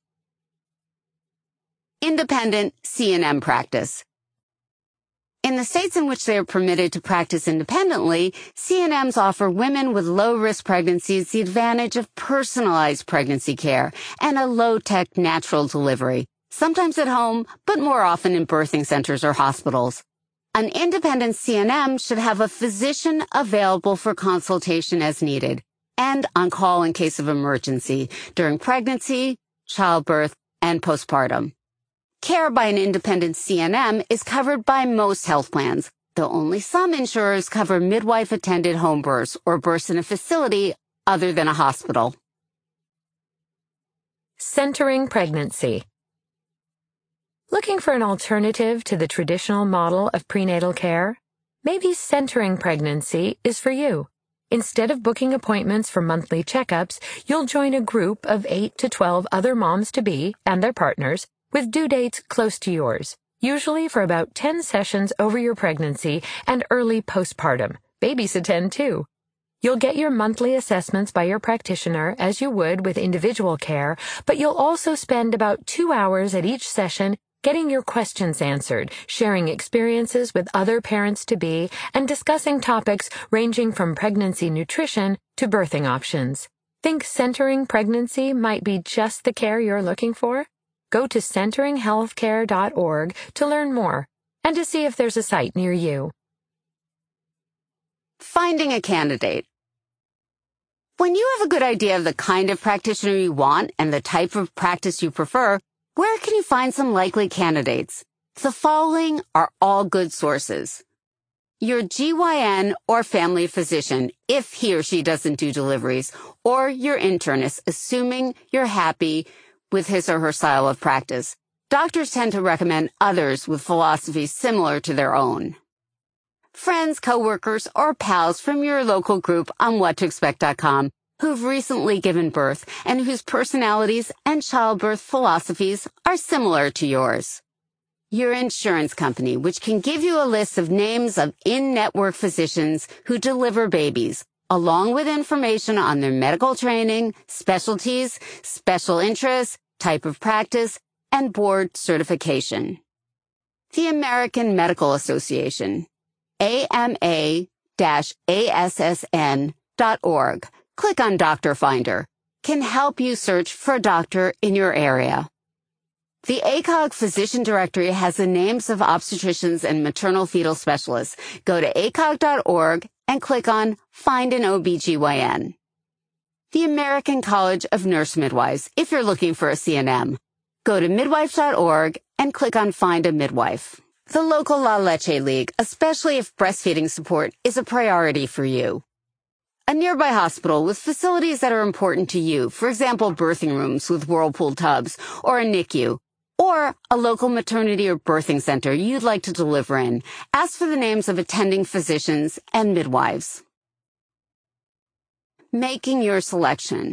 Independent CNM practice. In the states in which they are permitted to practice independently, CNMs offer women with low-risk pregnancies the advantage of personalized pregnancy care and a low-tech natural delivery, sometimes at home, but more often in birthing centers or hospitals. An independent CNM should have a physician available for consultation as needed and on call in case of emergency during pregnancy, childbirth, and postpartum. Care by an independent CNM is covered by most health plans, though only some insurers cover midwife-attended home births or births in a facility other than a hospital. Centering pregnancy. Looking for an alternative to the traditional model of prenatal care? Maybe centering pregnancy is for you. Instead of booking appointments for monthly checkups, you'll join a group of 8 to 12 other moms-to-be and their partners with due dates close to yours, usually for about 10 sessions over your pregnancy and early postpartum. Babies attend too. You'll get your monthly assessments by your practitioner as you would with individual care, but you'll also spend about 2 hours at each session getting your questions answered, sharing experiences with other parents-to-be, and discussing topics ranging from pregnancy nutrition to birthing options. Think centering pregnancy might be just the care you're looking for? Go to centeringhealthcare.org to learn more and to see if there's a site near you. Finding a candidate. When you have a good idea of the kind of practitioner you want and the type of practice you prefer, where can you find some likely candidates? The following are all good sources. Your GYN or family physician, if he or she doesn't do deliveries, or your internist, assuming you're happy with his or her style of practice. Doctors tend to recommend others with philosophies similar to their own. friends, coworkers, or pals from your local group on whattoexpect.com who've recently given birth and whose personalities and childbirth philosophies are similar to yours. Your insurance company, which can give you a list of names of in-network physicians who deliver babies, along with information on their medical training, specialties, special interests, type of practice, and board certification. The American Medical Association, AMA-ASSN.org. Click on Doctor Finder. Can help you search for a doctor in your area. The ACOG Physician Directory has the names of obstetricians and maternal fetal specialists. Go to acog.org and click on Find an OBGYN. The American College of Nurse Midwives, if you're looking for a CNM. Go to midwife.org and click on Find a Midwife. The local La Leche League, especially if breastfeeding support is a priority for you. A nearby hospital with facilities that are important to you, for example, birthing rooms with whirlpool tubs, or a NICU, or a local maternity or birthing center you'd like to deliver in. Ask for the names of attending physicians and midwives. Making your selection.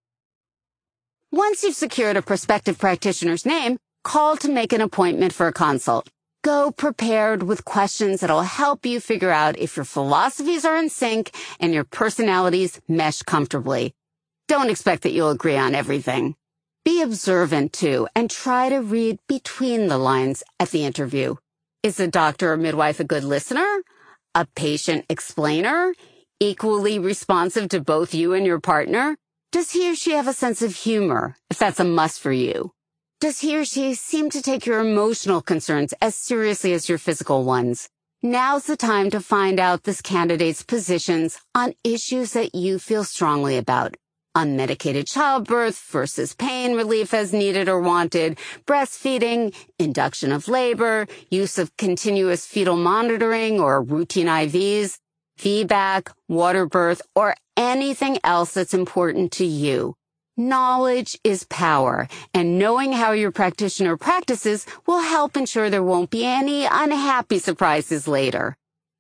Once you've secured a prospective practitioner's name, call to make an appointment for a consult. Go prepared with questions that'll help you figure out if your philosophies are in sync and your personalities mesh comfortably. Don't expect that you'll agree on everything. Be observant, too, and try to read between the lines at the interview. Is the doctor or midwife a good listener? A patient explainer? Equally responsive to both you and your partner? Does he or she have a sense of humor, if that's a must for you? Does he or she seem to take your emotional concerns as seriously as your physical ones? Now's the time to find out this candidate's positions on issues that you feel strongly about. Unmedicated childbirth versus pain relief as needed or wanted, breastfeeding, induction of labor, use of continuous fetal monitoring or routine IVs, VBAC, water birth, or anything else that's important to you. Knowledge is power, and knowing how your practitioner practices will help ensure there won't be any unhappy surprises later.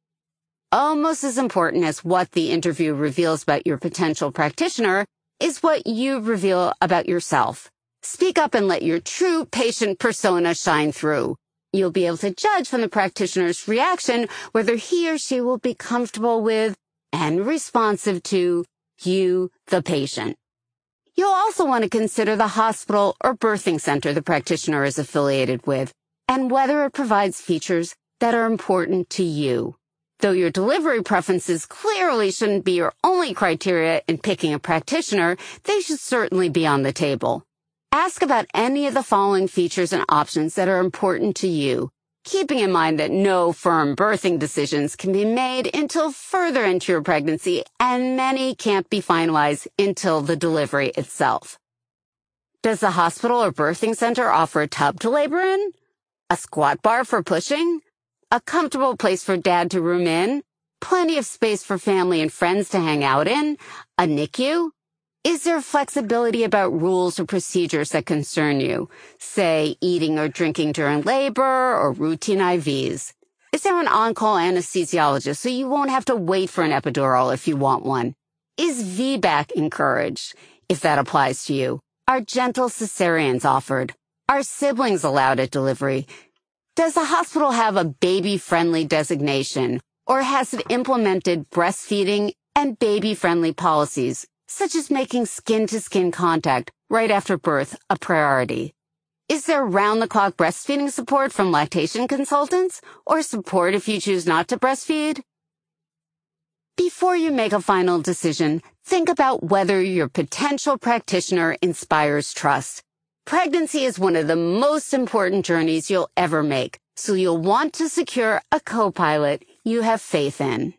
Almost as important as what the interview reveals about your potential practitioner is what you reveal about yourself. Speak up and let your true patient persona shine through. You'll be able to judge from the practitioner's reaction whether he or she will be comfortable with and responsive to you, the patient. You'll also want to consider the hospital or birthing center the practitioner is affiliated with and whether it provides features that are important to you. Though your delivery preferences clearly shouldn't be your only criteria in picking a practitioner, they should certainly be on the table. Ask about any of the following features and options that are important to you, keeping in mind that no firm birthing decisions can be made until further into your pregnancy, and many can't be finalized until the delivery itself. Does the hospital or birthing center offer a tub to labor in? A squat bar for pushing? A comfortable place for dad to room in? Plenty of space for family and friends to hang out in? A NICU? Is there flexibility about rules or procedures that concern you? Say, eating or drinking during labor or routine IVs. Is there an on-call anesthesiologist so you won't have to wait for an epidural if you want one? Is VBAC encouraged, if that applies to you? Are gentle cesareans offered? Are siblings allowed at delivery? Does the hospital have a baby-friendly designation, or has it implemented breastfeeding and baby-friendly policies, such as making skin-to-skin contact right after birth a priority? Is there round-the-clock breastfeeding support from lactation consultants, or support if you choose not to breastfeed? Before you make a final decision, think about whether your potential practitioner inspires trust. Pregnancy is one of the most important journeys you'll ever make, so you'll want to secure a co-pilot you have faith in.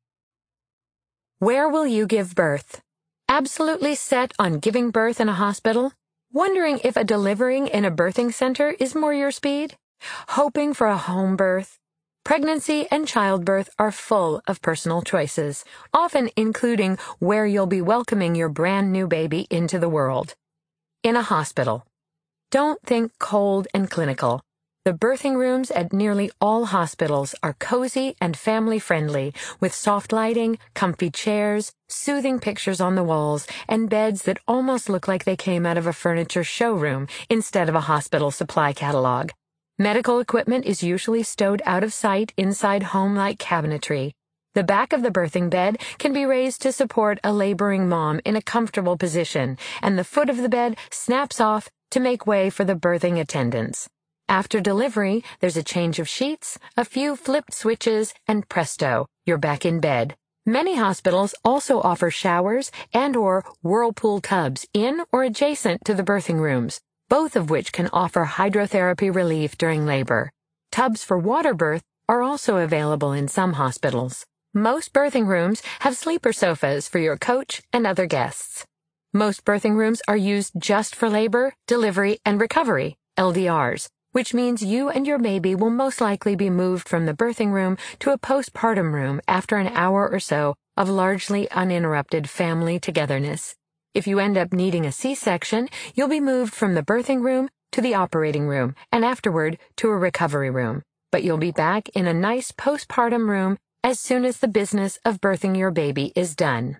Where will you give birth? Absolutely set on giving birth in a hospital? Wondering if a delivering in a birthing center is more your speed? Hoping for a home birth? Pregnancy and childbirth are full of personal choices, often including where you'll be welcoming your brand new baby into the world. In a hospital. Don't think cold and clinical. The birthing rooms at nearly all hospitals are cozy and family-friendly, with soft lighting, comfy chairs, soothing pictures on the walls, and beds that almost look like they came out of a furniture showroom instead of a hospital supply catalog. Medical equipment is usually stowed out of sight inside home-like cabinetry. The back of the birthing bed can be raised to support a laboring mom in a comfortable position, and the foot of the bed snaps off to make way for the birthing attendants. After delivery, there's a change of sheets, a few flipped switches, and presto, you're back in bed. Many hospitals also offer showers and/or whirlpool tubs in or adjacent to the birthing rooms, both of which can offer hydrotherapy relief during labor. Tubs for water birth are also available in some hospitals. Most birthing rooms have sleeper sofas for your coach and other guests. Most birthing rooms are used just for labor, delivery, and recovery, LDRs, which means you and your baby will most likely be moved from the birthing room to a postpartum room after an hour or so of largely uninterrupted family togetherness. If you end up needing a C-section, you'll be moved from the birthing room to the operating room and afterward to a recovery room. But you'll be back in a nice postpartum room as soon as the business of birthing your baby is done.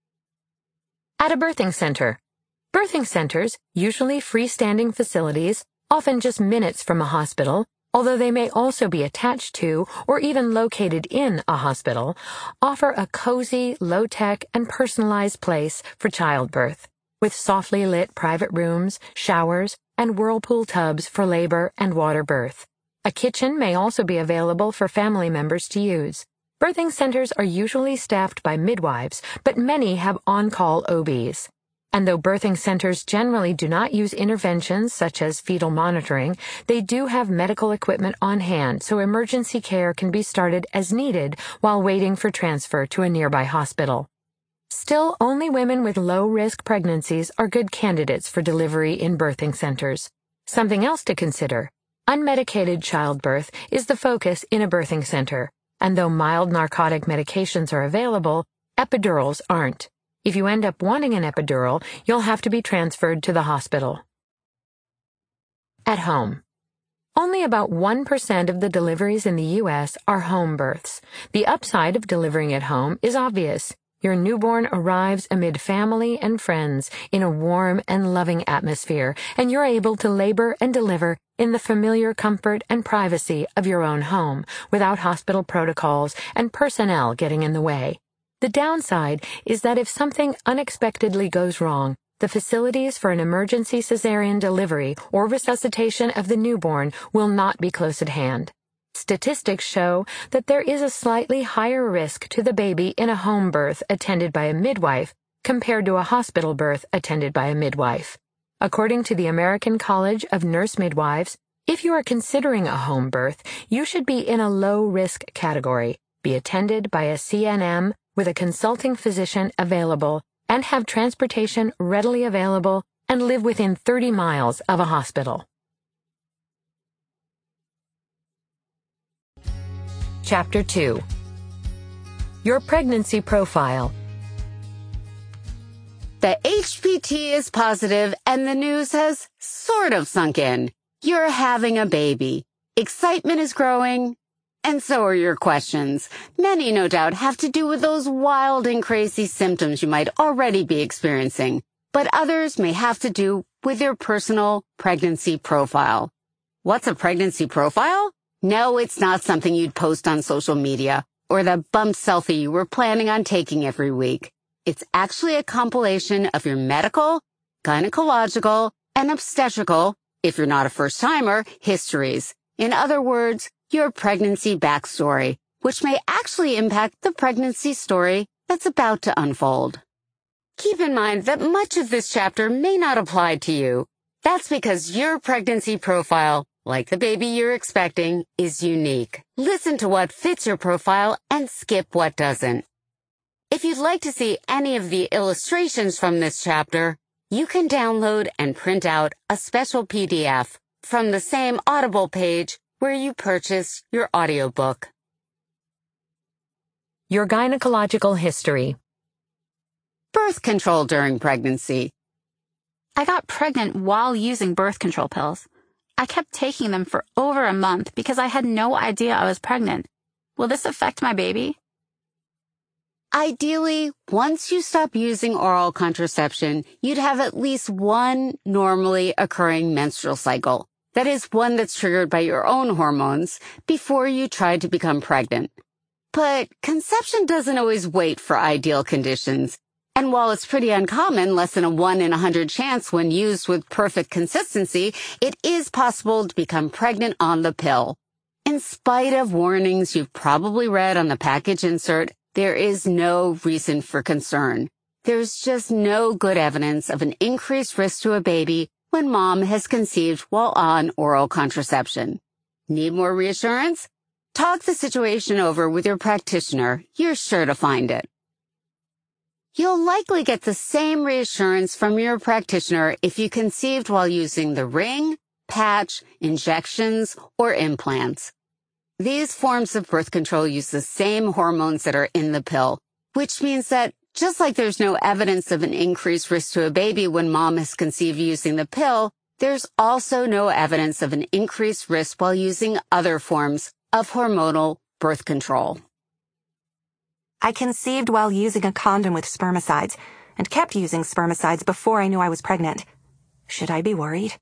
At a birthing center. Birthing centers, usually freestanding facilities, often just minutes from a hospital, although they may also be attached to or even located in a hospital, offer a cozy, low-tech, and personalized place for childbirth, with softly lit private rooms, showers, and whirlpool tubs for labor and water birth. A kitchen may also be available for family members to use. Birthing centers are usually staffed by midwives, but many have on-call OBs. And though birthing centers generally do not use interventions such as fetal monitoring, they do have medical equipment on hand so emergency care can be started as needed while waiting for transfer to a nearby hospital. Still, only women with low-risk pregnancies are good candidates for delivery in birthing centers. Something else to consider: unmedicated childbirth is the focus in a birthing center, and though mild narcotic medications are available, epidurals aren't. If you end up wanting an epidural, you'll have to be transferred to the hospital. At home. Only about 1% of the deliveries in the U.S. are home births. The upside of delivering at home is obvious. Your newborn arrives amid family and friends in a warm and loving atmosphere, and you're able to labor and deliver in the familiar comfort and privacy of your own home, without hospital protocols and personnel getting in the way. The downside is that if something unexpectedly goes wrong, the facilities for an emergency cesarean delivery or resuscitation of the newborn will not be close at hand. Statistics show that there is a slightly higher risk to the baby in a home birth attended by a midwife compared to a hospital birth attended by a midwife. According to the American College of Nurse Midwives, if you are considering a home birth, you should be in a low-risk category, be attended by a CNM with a consulting physician available, and have transportation readily available, and live within 30 miles of a hospital. Chapter 2. Your Pregnancy Profile. The HPT is positive and the news has sort of sunk in. You're having a baby. Excitement is growing. And so are your questions. Many, no doubt, have to do with those wild and crazy symptoms you might already be experiencing, but others may have to do with your personal pregnancy profile. What's a pregnancy profile? No, it's not something you'd post on social media or the bump selfie you were planning on taking every week. It's actually a compilation of your medical, gynecological, and obstetrical, if you're not a first-timer, histories. In other words, your pregnancy backstory, which may actually impact the pregnancy story that's about to unfold. Keep in mind that much of this chapter may not apply to you. That's because your pregnancy profile, like the baby you're expecting, is unique. Listen to what fits your profile and skip what doesn't. If you'd like to see any of the illustrations from this chapter, you can download and print out a special PDF from the same Audible page where you purchase your audiobook. Your gynecological history. Birth control during pregnancy. I got pregnant while using birth control pills. I kept taking them for over a month because I had no idea I was pregnant. Will this affect my baby? Ideally, once you stop using oral contraception, you'd have at least one normally occurring menstrual cycle. That is, one that's triggered by your own hormones before you try to become pregnant. But conception doesn't always wait for ideal conditions. And while it's pretty uncommon, less than a 1 in 100 chance when used with perfect consistency, it is possible to become pregnant on the pill. In spite of warnings you've probably read on the package insert, there is no reason for concern. There's just no good evidence of an increased risk to a baby when mom has conceived while on oral contraception. Need more reassurance? Talk the situation over with your practitioner. You're sure to find it. You'll likely get the same reassurance from your practitioner if you conceived while using the ring, patch, injections, or implants. These forms of birth control use the same hormones that are in the pill, which means that just like there's no evidence of an increased risk to a baby when mom has conceived using the pill, there's also no evidence of an increased risk while using other forms of hormonal birth control. I conceived while using a condom with spermicides and kept using spermicides before I knew I was pregnant. Should I be worried?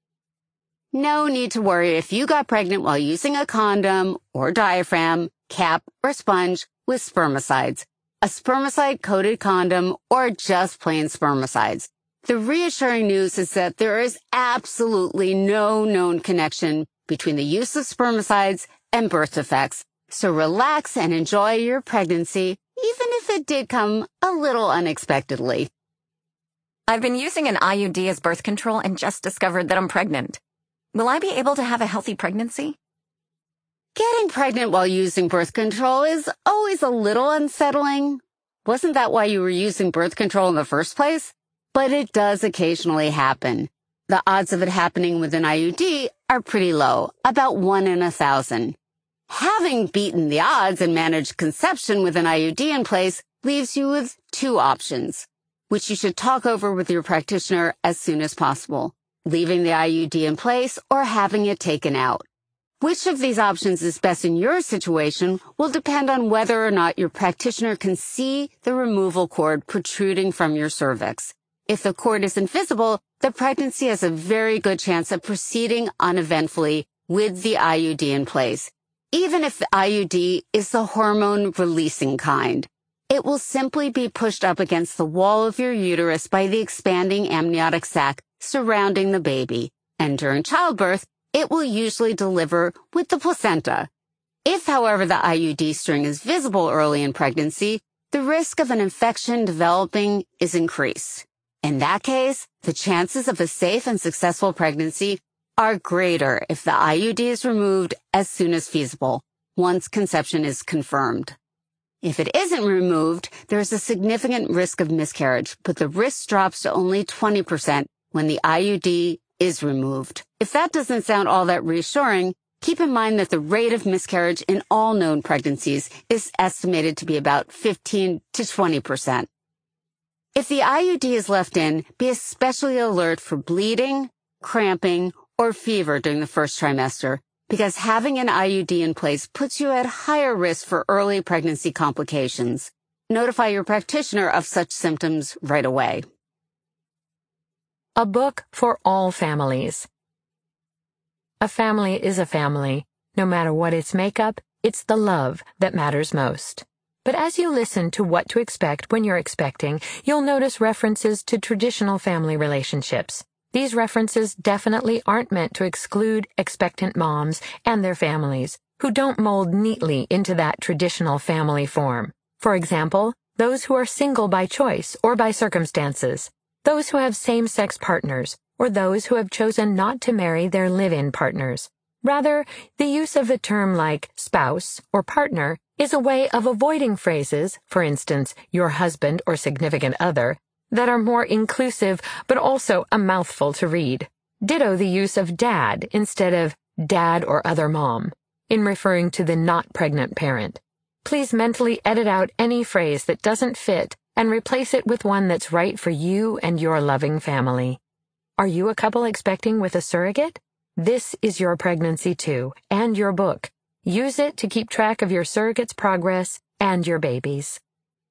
No need to worry if you got pregnant while using a condom or diaphragm, cap, or sponge with spermicides, a spermicide-coated condom, or just plain spermicides. The reassuring news is that there is absolutely no known connection between the use of spermicides and birth defects, so relax and enjoy your pregnancy, even if it did come a little unexpectedly. I've been using an IUD as birth control and just discovered that I'm pregnant. Will I be able to have a healthy pregnancy? Getting pregnant while using birth control is always a little unsettling. Wasn't that why you were using birth control in the first place? But it does occasionally happen. The odds of it happening with an IUD are pretty low, about 1 in 1,000. Having beaten the odds and managed conception with an IUD in place leaves you with 2 options, which you should talk over with your practitioner as soon as possible: leaving the IUD in place or having it taken out. Which of these options is best in your situation will depend on whether or not your practitioner can see the removal cord protruding from your cervix. If the cord isn't visible, the pregnancy has a very good chance of proceeding uneventfully with the IUD in place. Even if the IUD is the hormone-releasing kind, it will simply be pushed up against the wall of your uterus by the expanding amniotic sac surrounding the baby, and during childbirth, it will usually deliver with the placenta. If, however, the IUD string is visible early in pregnancy, the risk of an infection developing is increased. In that case, the chances of a safe and successful pregnancy are greater if the IUD is removed as soon as feasible, once conception is confirmed. If it isn't removed, there is a significant risk of miscarriage, but the risk drops to only 20% when the IUD is removed. If that doesn't sound all that reassuring, keep in mind that the rate of miscarriage in all known pregnancies is estimated to be about 15 to 20%. If the IUD is left in, be especially alert for bleeding, cramping, or fever during the first trimester, because having an IUD in place puts you at higher risk for early pregnancy complications. Notify your practitioner of such symptoms right away. A book for all families. A family is a family. No matter what its makeup, it's the love that matters most. But as you listen to What to Expect When You're Expecting, you'll notice references to traditional family relationships. These references definitely aren't meant to exclude expectant moms and their families, who don't mold neatly into that traditional family form. For example, those who are single by choice or by circumstances, those who have same-sex partners, or those who have chosen not to marry their live-in partners. Rather, the use of a term like spouse or partner is a way of avoiding phrases, for instance, your husband or significant other, that are more inclusive but also a mouthful to read. Ditto the use of dad instead of dad or other mom in referring to the not pregnant parent. Please mentally edit out any phrase that doesn't fit and replace it with one that's right for you and your loving family. Are you a couple expecting with a surrogate? This is your pregnancy too, and your book. Use it to keep track of your surrogate's progress and your baby's.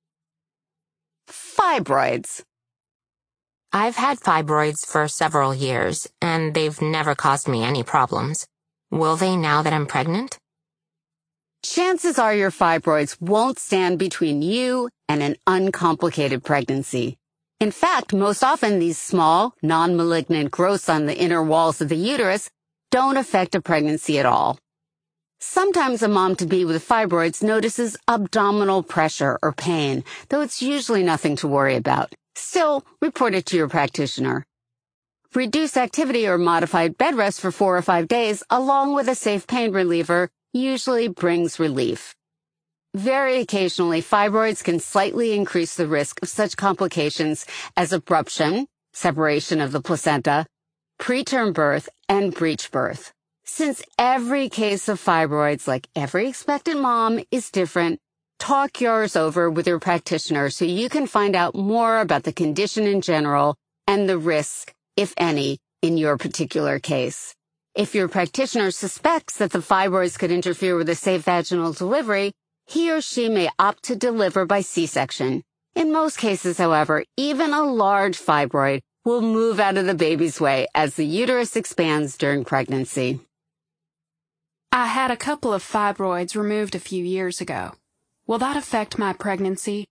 Fibroids. I've had fibroids for several years, and they've never caused me any problems. Will they now that I'm pregnant? Chances are your fibroids won't stand between you and an uncomplicated pregnancy. In fact, most often these small, non-malignant growths on the inner walls of the uterus don't affect a pregnancy at all. Sometimes a mom-to-be with fibroids notices abdominal pressure or pain, though it's usually nothing to worry about. Still, report it to your practitioner. Reduced activity or modified bed rest for 4 or 5 days, along with a safe pain reliever, usually brings relief. Very occasionally, fibroids can slightly increase the risk of such complications as abruption, separation of the placenta, preterm birth, and breech birth. Since every case of fibroids, like every expectant mom, is different, talk yours over with your practitioner so you can find out more about the condition in general and the risk, if any, in your particular case. If your practitioner suspects that the fibroids could interfere with a safe vaginal delivery, he or she may opt to deliver by C-section. In most cases, however, even a large fibroid will move out of the baby's way as the uterus expands during pregnancy. I had a couple of fibroids removed a few years ago. Will that affect my pregnancy?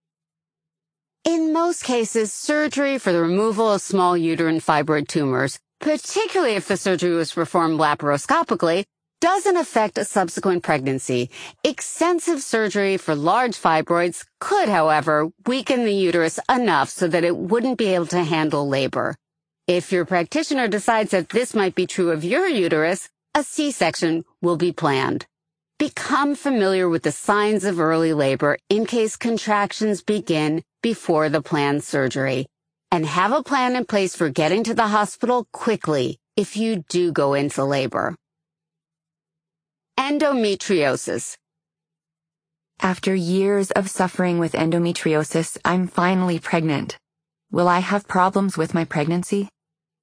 In most cases, surgery for the removal of small uterine fibroid tumors, particularly if the surgery was performed laparoscopically, doesn't affect a subsequent pregnancy. Extensive surgery for large fibroids could, however, weaken the uterus enough so that it wouldn't be able to handle labor. If your practitioner decides that this might be true of your uterus, a C-section will be planned. Become familiar with the signs of early labor in case contractions begin before the planned surgery. And have a plan in place for getting to the hospital quickly if you do go into labor. Endometriosis. After years of suffering with endometriosis, I'm finally pregnant. Will I have problems with my pregnancy?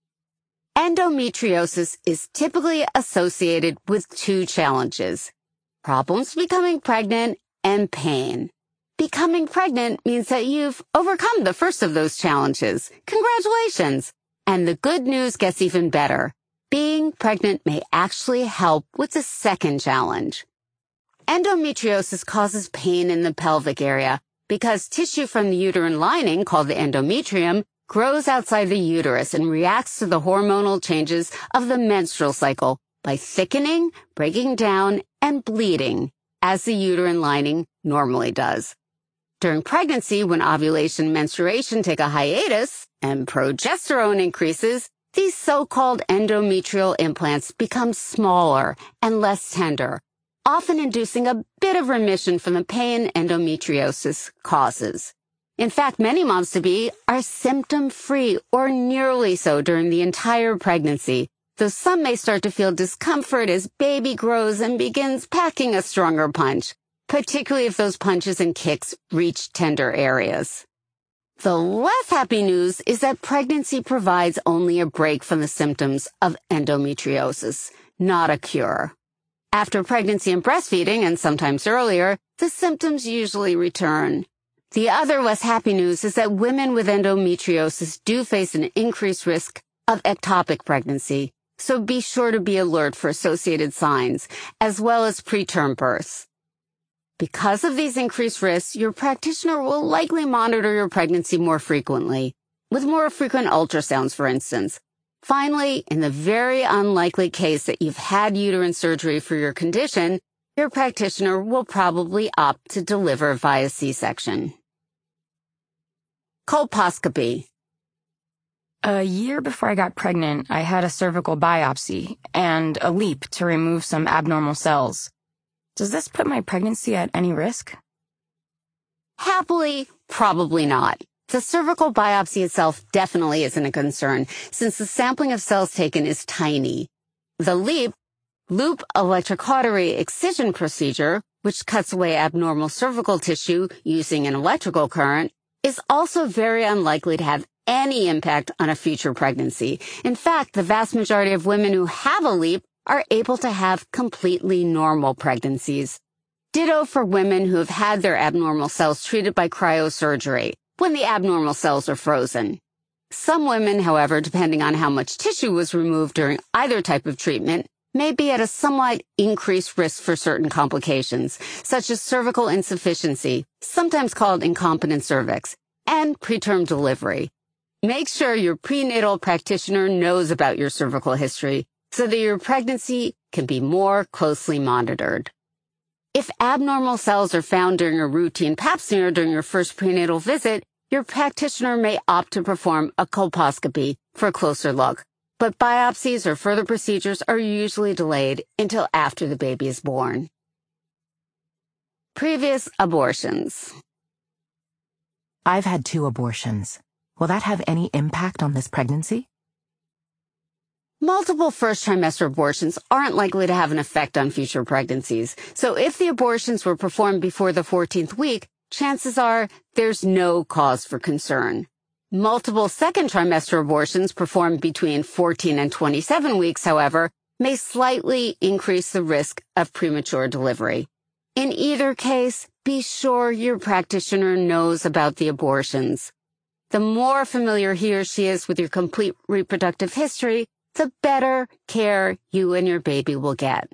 Endometriosis is typically associated with 2 challenges: problems becoming pregnant and pain. Becoming pregnant means that you've overcome the first of those challenges. Congratulations! And the good news gets even better. Being pregnant may actually help with the second challenge. Endometriosis causes pain in the pelvic area because tissue from the uterine lining, called the endometrium, grows outside the uterus and reacts to the hormonal changes of the menstrual cycle by thickening, breaking down, and bleeding, as the uterine lining normally does. During pregnancy, when ovulation and menstruation take a hiatus and progesterone increases, these so-called endometrial implants become smaller and less tender, often inducing a bit of remission from the pain endometriosis causes. In fact, many moms-to-be are symptom-free or nearly so during the entire pregnancy, though some may start to feel discomfort as baby grows and begins packing a stronger punch, particularly if those punches and kicks reach tender areas. The less happy news is that pregnancy provides only a break from the symptoms of endometriosis, not a cure. After pregnancy and breastfeeding, and sometimes earlier, the symptoms usually return. The other less happy news is that women with endometriosis do face an increased risk of ectopic pregnancy, so be sure to be alert for associated signs, as well as preterm births. Because of these increased risks, your practitioner will likely monitor your pregnancy more frequently, with more frequent ultrasounds, for instance. Finally, in the very unlikely case that you've had uterine surgery for your condition, your practitioner will probably opt to deliver via C-section. Colposcopy. A year before I got pregnant, I had a cervical biopsy and a LEEP to remove some abnormal cells. Does this put my pregnancy at any risk? Happily, probably not. The cervical biopsy itself definitely isn't a concern, since the sampling of cells taken is tiny. The LEEP, loop electrocautery excision procedure, which cuts away abnormal cervical tissue using an electrical current, is also very unlikely to have any impact on a future pregnancy. In fact, the vast majority of women who have a LEEP are able to have completely normal pregnancies. Ditto for women who have had their abnormal cells treated by cryosurgery, when the abnormal cells are frozen. Some women, however, depending on how much tissue was removed during either type of treatment, may be at a somewhat increased risk for certain complications, such as cervical insufficiency, sometimes called incompetent cervix, and preterm delivery. Make sure your prenatal practitioner knows about your cervical history so that your pregnancy can be more closely monitored. If abnormal cells are found during a routine Pap smear during your first prenatal visit, your practitioner may opt to perform a colposcopy for a closer look, but biopsies or further procedures are usually delayed until after the baby is born. Previous abortions. I've had 2 abortions. Will that have any impact on this pregnancy? Multiple first trimester abortions aren't likely to have an effect on future pregnancies, so if the abortions were performed before the 14th week, chances are there's no cause for concern. Multiple second trimester abortions performed between 14 and 27 weeks, however, may slightly increase the risk of premature delivery. In either case, be sure your practitioner knows about the abortions. The more familiar he or she is with your complete reproductive history, the better care you and your baby will get.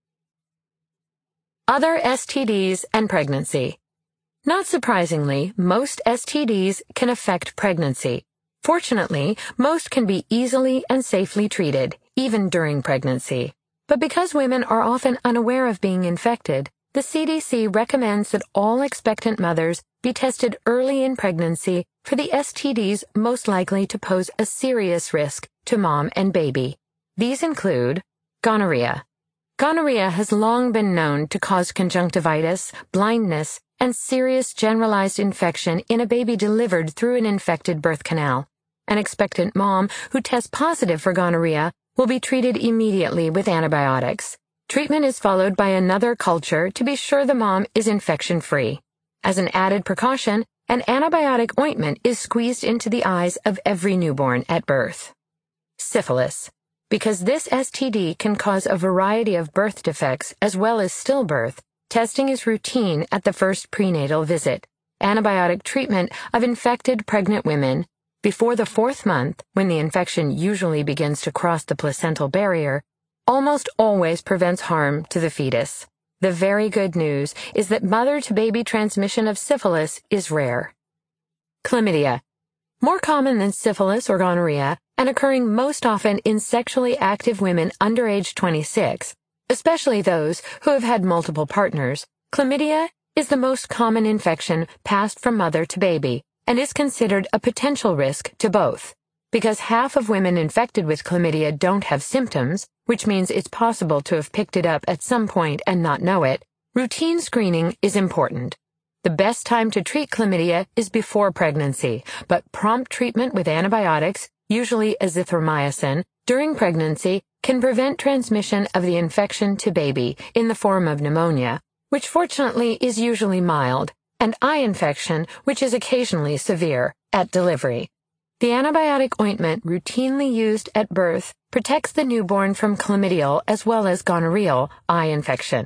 Other STDs and pregnancy. Not surprisingly, most STDs can affect pregnancy. Fortunately, most can be easily and safely treated, even during pregnancy. But because women are often unaware of being infected, the CDC recommends that all expectant mothers be tested early in pregnancy for the STDs most likely to pose a serious risk to mom and baby. These include gonorrhea. Gonorrhea has long been known to cause conjunctivitis, blindness, and serious generalized infection in a baby delivered through an infected birth canal. An expectant mom who tests positive for gonorrhea will be treated immediately with antibiotics. Treatment is followed by another culture to be sure the mom is infection-free. As an added precaution, an antibiotic ointment is squeezed into the eyes of every newborn at birth. Syphilis. Because this STD can cause a variety of birth defects as well as stillbirth, testing is routine at the first prenatal visit. Antibiotic treatment of infected pregnant women before the 4th month, when the infection usually begins to cross the placental barrier, almost always prevents harm to the fetus. The very good news is that mother-to-baby transmission of syphilis is rare. Chlamydia. More common than syphilis or gonorrhea, and occurring most often in sexually active women under age 26, especially those who have had multiple partners, chlamydia is the most common infection passed from mother to baby and is considered a potential risk to both. Because half of women infected with chlamydia don't have symptoms, which means it's possible to have picked it up at some point and not know it, routine screening is important. The best time to treat chlamydia is before pregnancy, but prompt treatment with antibiotics, usually azithromycin, during pregnancy can prevent transmission of the infection to baby in the form of pneumonia, which fortunately is usually mild, and eye infection, which is occasionally severe, at delivery. The antibiotic ointment routinely used at birth protects the newborn from chlamydial as well as gonorrheal eye infection.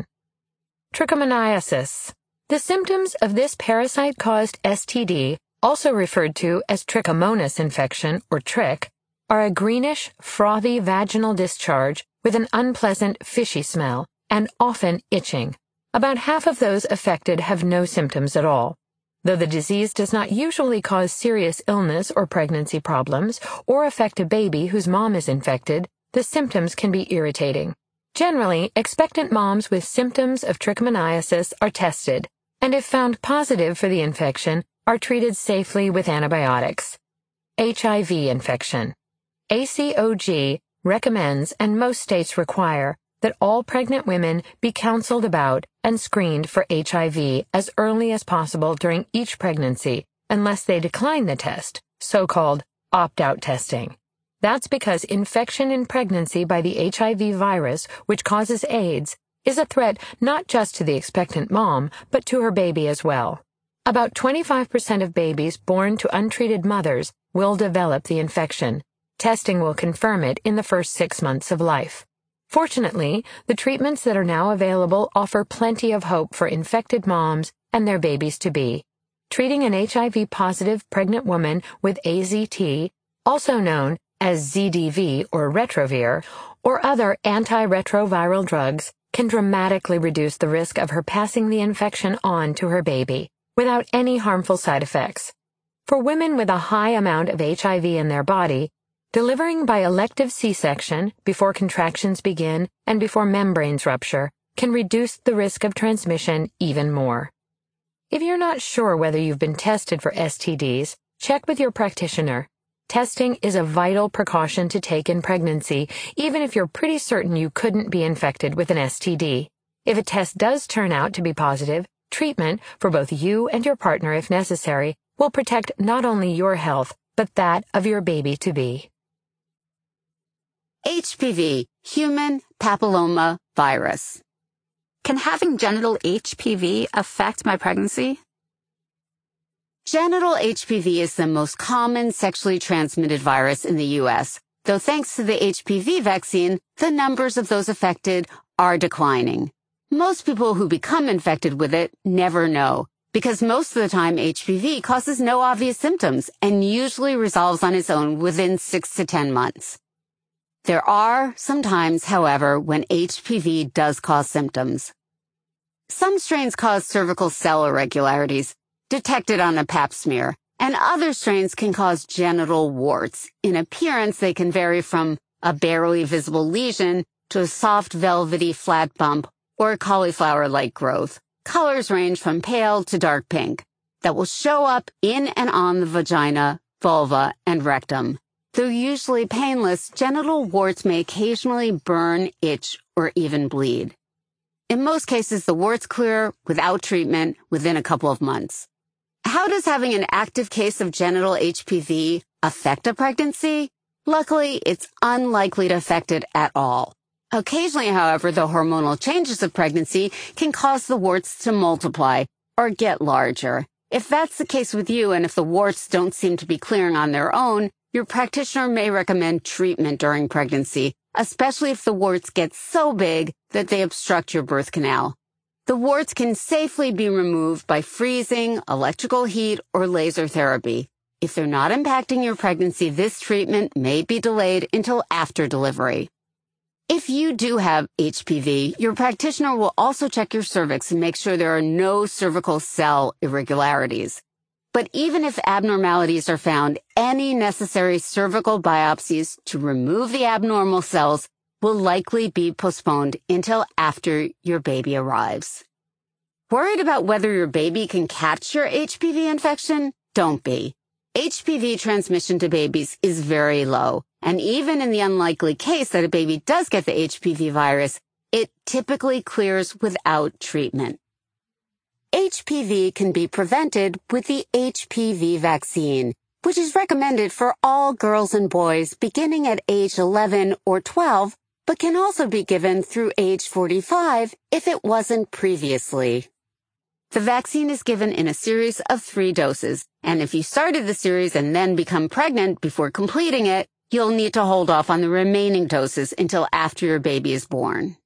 Trichomoniasis. The symptoms of this parasite-caused STD, also referred to as trichomonas infection or trich, are a greenish, frothy vaginal discharge with an unpleasant, fishy smell, and often itching. About half of those affected have no symptoms at all. Though the disease does not usually cause serious illness or pregnancy problems, or affect a baby whose mom is infected, the symptoms can be irritating. Generally, expectant moms with symptoms of trichomoniasis are tested, and if found positive for the infection, are treated safely with antibiotics. HIV infection. ACOG recommends, and most states require, that all pregnant women be counseled about and screened for HIV as early as possible during each pregnancy, unless they decline the test, so-called opt-out testing. That's because infection in pregnancy by the HIV virus, which causes AIDS, is a threat not just to the expectant mom, but to her baby as well. About 25% of babies born to untreated mothers will develop the infection. Testing will confirm it in the first 6 months of life. Fortunately, the treatments that are now available offer plenty of hope for infected moms and their babies-to-be. Treating an HIV-positive pregnant woman with AZT, also known as ZDV or Retrovir, or other antiretroviral drugs, can dramatically reduce the risk of her passing the infection on to her baby without any harmful side effects. For women with a high amount of HIV in their body, delivering by elective C-section before contractions begin and before membranes rupture can reduce the risk of transmission even more. If you're not sure whether you've been tested for STDs, check with your practitioner. Testing is a vital precaution to take in pregnancy, even if you're pretty certain you couldn't be infected with an STD. If a test does turn out to be positive, treatment for both you and your partner, if necessary, will protect not only your health, but that of your baby-to-be. HPV, human papilloma virus. Can having genital HPV affect my pregnancy? Genital HPV is the most common sexually transmitted virus in the U.S., though thanks to the HPV vaccine, the numbers of those affected are declining. Most people who become infected with it never know, because most of the time HPV causes no obvious symptoms and usually resolves on its own within 6 to 10 months. There are some times, however, when HPV does cause symptoms. Some strains cause cervical cell irregularities, detected on a pap smear, and other strains can cause genital warts. In appearance, they can vary from a barely visible lesion to a soft, velvety, flat bump or a cauliflower-like growth. Colors range from pale to dark pink that will show up in and on the vagina, vulva, and rectum. Though usually painless, genital warts may occasionally burn, itch, or even bleed. In most cases, the warts clear without treatment within a couple of months. How does having an active case of genital HPV affect a pregnancy? Luckily, it's unlikely to affect it at all. Occasionally, however, the hormonal changes of pregnancy can cause the warts to multiply or get larger. If that's the case with you, and if the warts don't seem to be clearing on their own, your practitioner may recommend treatment during pregnancy, especially if the warts get so big that they obstruct your birth canal. The warts can safely be removed by freezing, electrical heat, or laser therapy. If they're not impacting your pregnancy, this treatment may be delayed until after delivery. If you do have HPV, your practitioner will also check your cervix and make sure there are no cervical cell irregularities. But even if abnormalities are found, any necessary cervical biopsies to remove the abnormal cells will likely be postponed until after your baby arrives. Worried about whether your baby can catch your HPV infection? Don't be. HPV transmission to babies is very low, and even in the unlikely case that a baby does get the HPV virus, it typically clears without treatment. HPV can be prevented with the HPV vaccine, which is recommended for all girls and boys beginning at age 11 or 12, but can also be given through age 45 if it wasn't previously. The vaccine is given in a series of 3 doses, and if you started the series and then become pregnant before completing it, you'll need to hold off on the remaining doses until after your baby is born.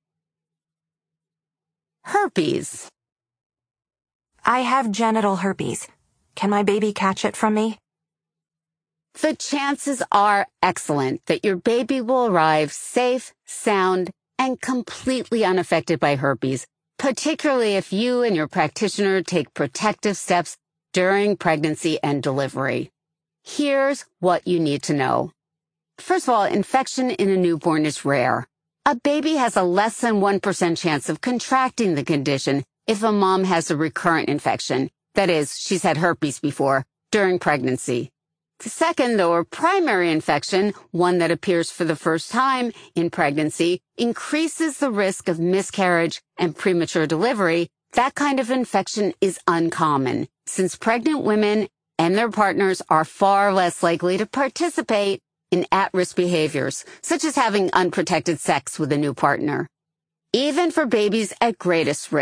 Herpes. I have genital herpes. Can my baby catch it from me? The chances are excellent that your baby will arrive safe, sound, and completely unaffected by herpes, particularly if you and your practitioner take protective steps during pregnancy and delivery. Here's what you need to know. First of all, infection in a newborn is rare. A baby has a less than 1% chance of contracting the condition if a mom has a recurrent infection, that is, she's had herpes before, during pregnancy. The second, though, a primary infection, one that appears for the first time in pregnancy, increases the risk of miscarriage and premature delivery. That kind of infection is uncommon, since pregnant women and their partners are far less likely to participate in at-risk behaviors, such as having unprotected sex with a new partner. Even for babies at greatest risk,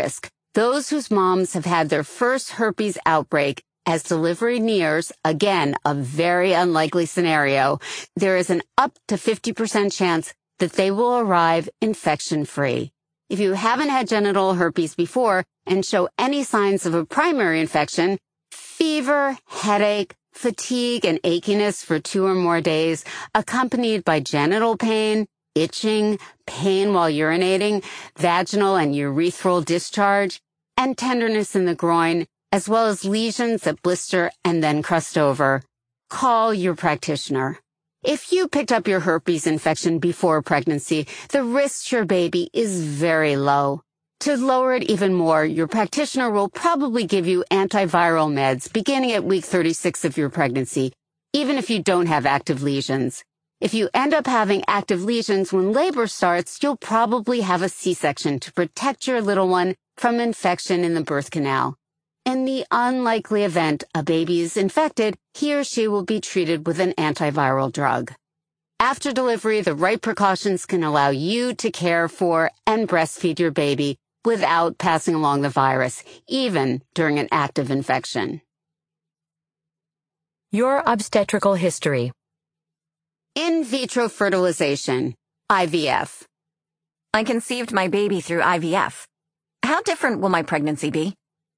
Those whose moms have had their first herpes outbreak as delivery nears, again, a very unlikely scenario, there is an up to 50% chance that they will arrive infection-free. If you haven't had genital herpes before and show any signs of a primary infection, fever, headache, fatigue, and achiness for 2 or more days, accompanied by genital pain, itching, pain while urinating, vaginal and urethral discharge, and tenderness in the groin, as well as lesions that blister and then crust over, call your practitioner. If you picked up your herpes infection before pregnancy, the risk to your baby is very low. To lower it even more, your practitioner will probably give you antiviral meds beginning at week 36 of your pregnancy, even if you don't have active lesions. If you end up having active lesions when labor starts, you'll probably have a C-section to protect your little one from infection in the birth canal. In the unlikely event a baby is infected, he or she will be treated with an antiviral drug. After delivery, the right precautions can allow you to care for and breastfeed your baby without passing along the virus, even during an active infection. Your obstetrical history. In vitro fertilization, IVF. I conceived my baby through IVF. How different will my pregnancy be?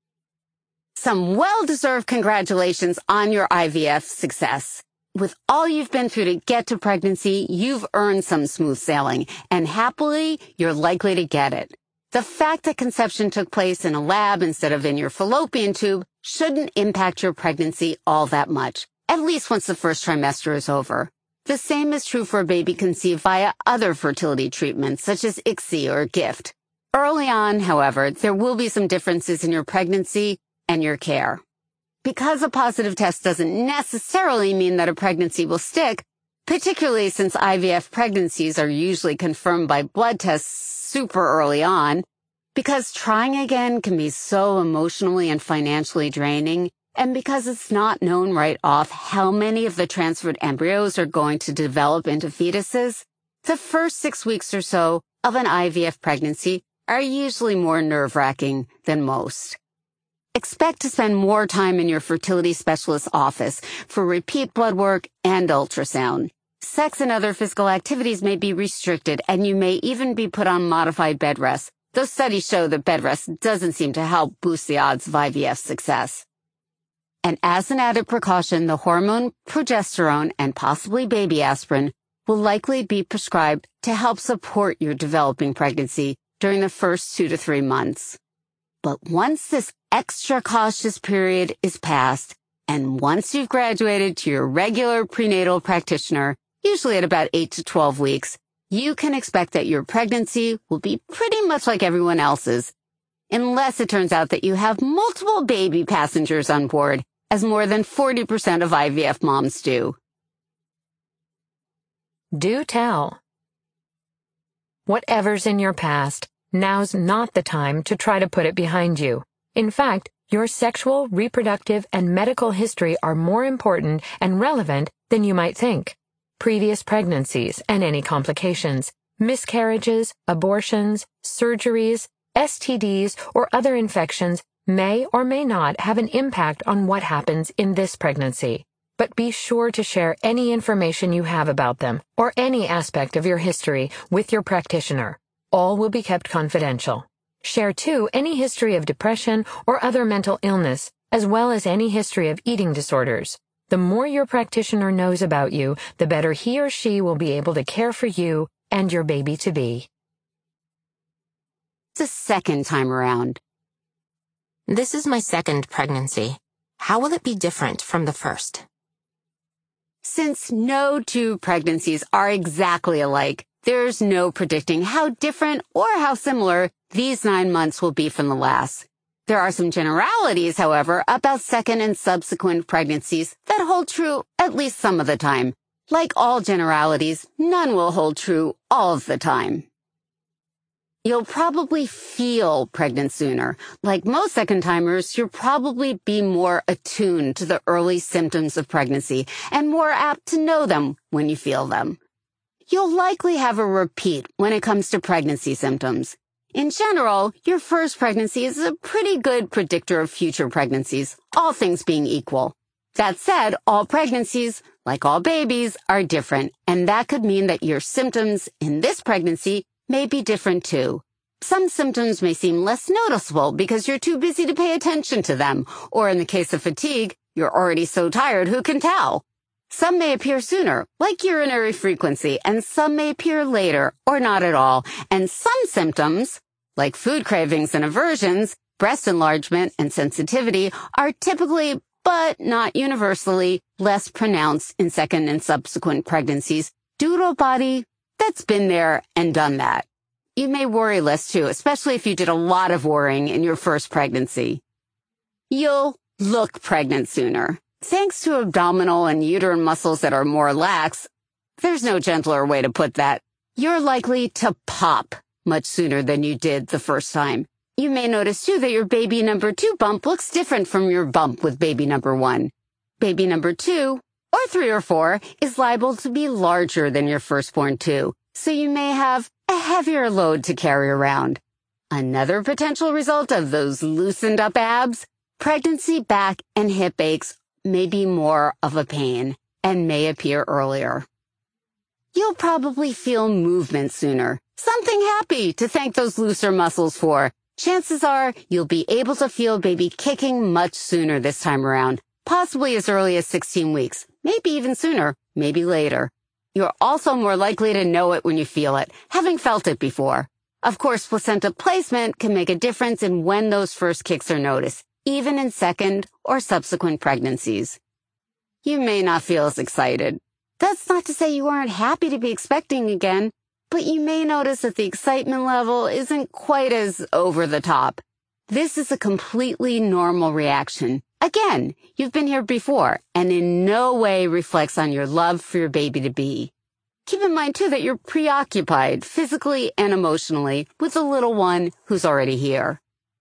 Some well-deserved congratulations on your IVF success. With all you've been through to get to pregnancy, you've earned some smooth sailing, and happily, you're likely to get it. The fact that conception took place in a lab instead of in your fallopian tube shouldn't impact your pregnancy all that much, at least once the first trimester is over. The same is true for a baby conceived via other fertility treatments, such as ICSI or GIFT. Early on, however, there will be some differences in your pregnancy and your care. Because a positive test doesn't necessarily mean that a pregnancy will stick, particularly since IVF pregnancies are usually confirmed by blood tests super early on, because trying again can be so emotionally and financially draining, and because it's not known right off how many of the transferred embryos are going to develop into fetuses, the first 6 weeks or so of an IVF pregnancy are usually more nerve-wracking than most. Expect to spend more time in your fertility specialist's office for repeat blood work and ultrasound. Sex and other physical activities may be restricted, and you may even be put on modified bed rest, though studies show that bed rest doesn't seem to help boost the odds of IVF success. And as an added precaution, the hormone progesterone and possibly baby aspirin will likely be prescribed to help support your developing pregnancy during the first 2 to 3 months. But once this extra cautious period is past, and once you've graduated to your regular prenatal practitioner, usually at about 8 to 12 weeks, you can expect that your pregnancy will be pretty much like everyone else's, unless it turns out that you have multiple baby passengers on board, as more than 40% of IVF moms do. Do tell. Whatever's in your past, now's not the time to try to put it behind you. In fact, your sexual, reproductive, and medical history are more important and relevant than you might think. Previous pregnancies and any complications, miscarriages, abortions, surgeries, STDs, or other infections may or may not have an impact on what happens in this pregnancy. But be sure to share any information you have about them or any aspect of your history with your practitioner. All will be kept confidential. Share, too, any history of depression or other mental illness, as well as any history of eating disorders. The more your practitioner knows about you, the better he or she will be able to care for you and your baby-to-be. The second time around. This is my second pregnancy. How will it be different from the first? Since no two pregnancies are exactly alike, there's no predicting how different or how similar these 9 months will be from the last. There are some generalities, however, about second and subsequent pregnancies that hold true at least some of the time. Like all generalities, none will hold true all of the time. You'll probably feel pregnant sooner. Like most second-timers, you'll probably be more attuned to the early symptoms of pregnancy and more apt to know them when you feel them. You'll likely have a repeat when it comes to pregnancy symptoms. In general, your first pregnancy is a pretty good predictor of future pregnancies, all things being equal. That said, all pregnancies, like all babies, are different, and that could mean that your symptoms in this pregnancy may be different too. Some symptoms may seem less noticeable because you're too busy to pay attention to them, or in the case of fatigue, you're already so tired who can tell. Some may appear sooner, like urinary frequency, and some may appear later, or not at all, and some symptoms, like food cravings and aversions, breast enlargement, and sensitivity, are typically, but not universally, less pronounced in second and subsequent pregnancies due to a body that's been there and done that. You may worry less too, especially if you did a lot of worrying in your first pregnancy. You'll look pregnant sooner. Thanks to abdominal and uterine muscles that are more lax, there's no gentler way to put that. You're likely to pop much sooner than you did the first time. You may notice too that your baby number 2 bump looks different from your bump with baby number 1. Baby number 2, or 3 or 4, is liable to be larger than your firstborn too, so you may have a heavier load to carry around. Another potential result of those loosened up abs, pregnancy back and hip aches may be more of a pain and may appear earlier. You'll probably feel movement sooner, something happy to thank those looser muscles for. Chances are you'll be able to feel baby kicking much sooner this time around, possibly as early as 16 weeks, maybe even sooner, maybe later. You're also more likely to know it when you feel it, having felt it before. Of course, placenta placement can make a difference in when those first kicks are noticed, even in second or subsequent pregnancies. You may not feel as excited. That's not to say you aren't happy to be expecting again, but you may notice that the excitement level isn't quite as over the top. This is a completely normal reaction. Again, you've been here before, and in no way reflects on your love for your baby-to-be. Keep in mind, too, that you're preoccupied physically and emotionally with the little one who's already here.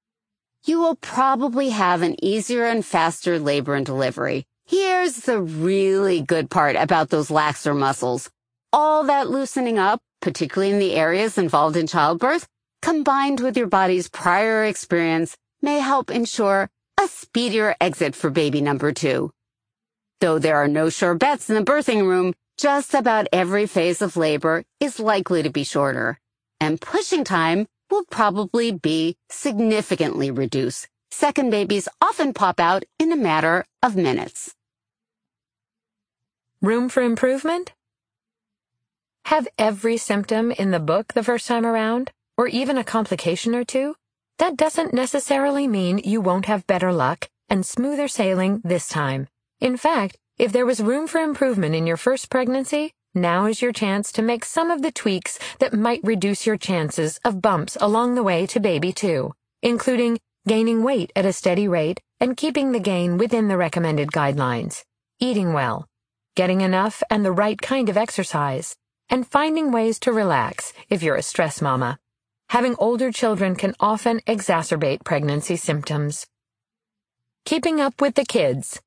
You will probably have an easier and faster labor and delivery. Here's the really good part about those laxer muscles. All that loosening up, particularly in the areas involved in childbirth, combined with your body's prior experience, may help ensure a speedier exit for baby number 2. Though there are no sure bets in the birthing room, just about every phase of labor is likely to be shorter, and pushing time will probably be significantly reduced. Second babies often pop out in a matter of minutes. Room for improvement? Have every symptom in the book the first time around, or even a complication or two? That doesn't necessarily mean you won't have better luck and smoother sailing this time. In fact, if there was room for improvement in your first pregnancy, now is your chance to make some of the tweaks that might reduce your chances of bumps along the way to baby 2, including gaining weight at a steady rate and keeping the gain within the recommended guidelines, eating well, getting enough and the right kind of exercise, and finding ways to relax if you're a stress mama. Having older children can often exacerbate pregnancy symptoms. Keeping up with the kids.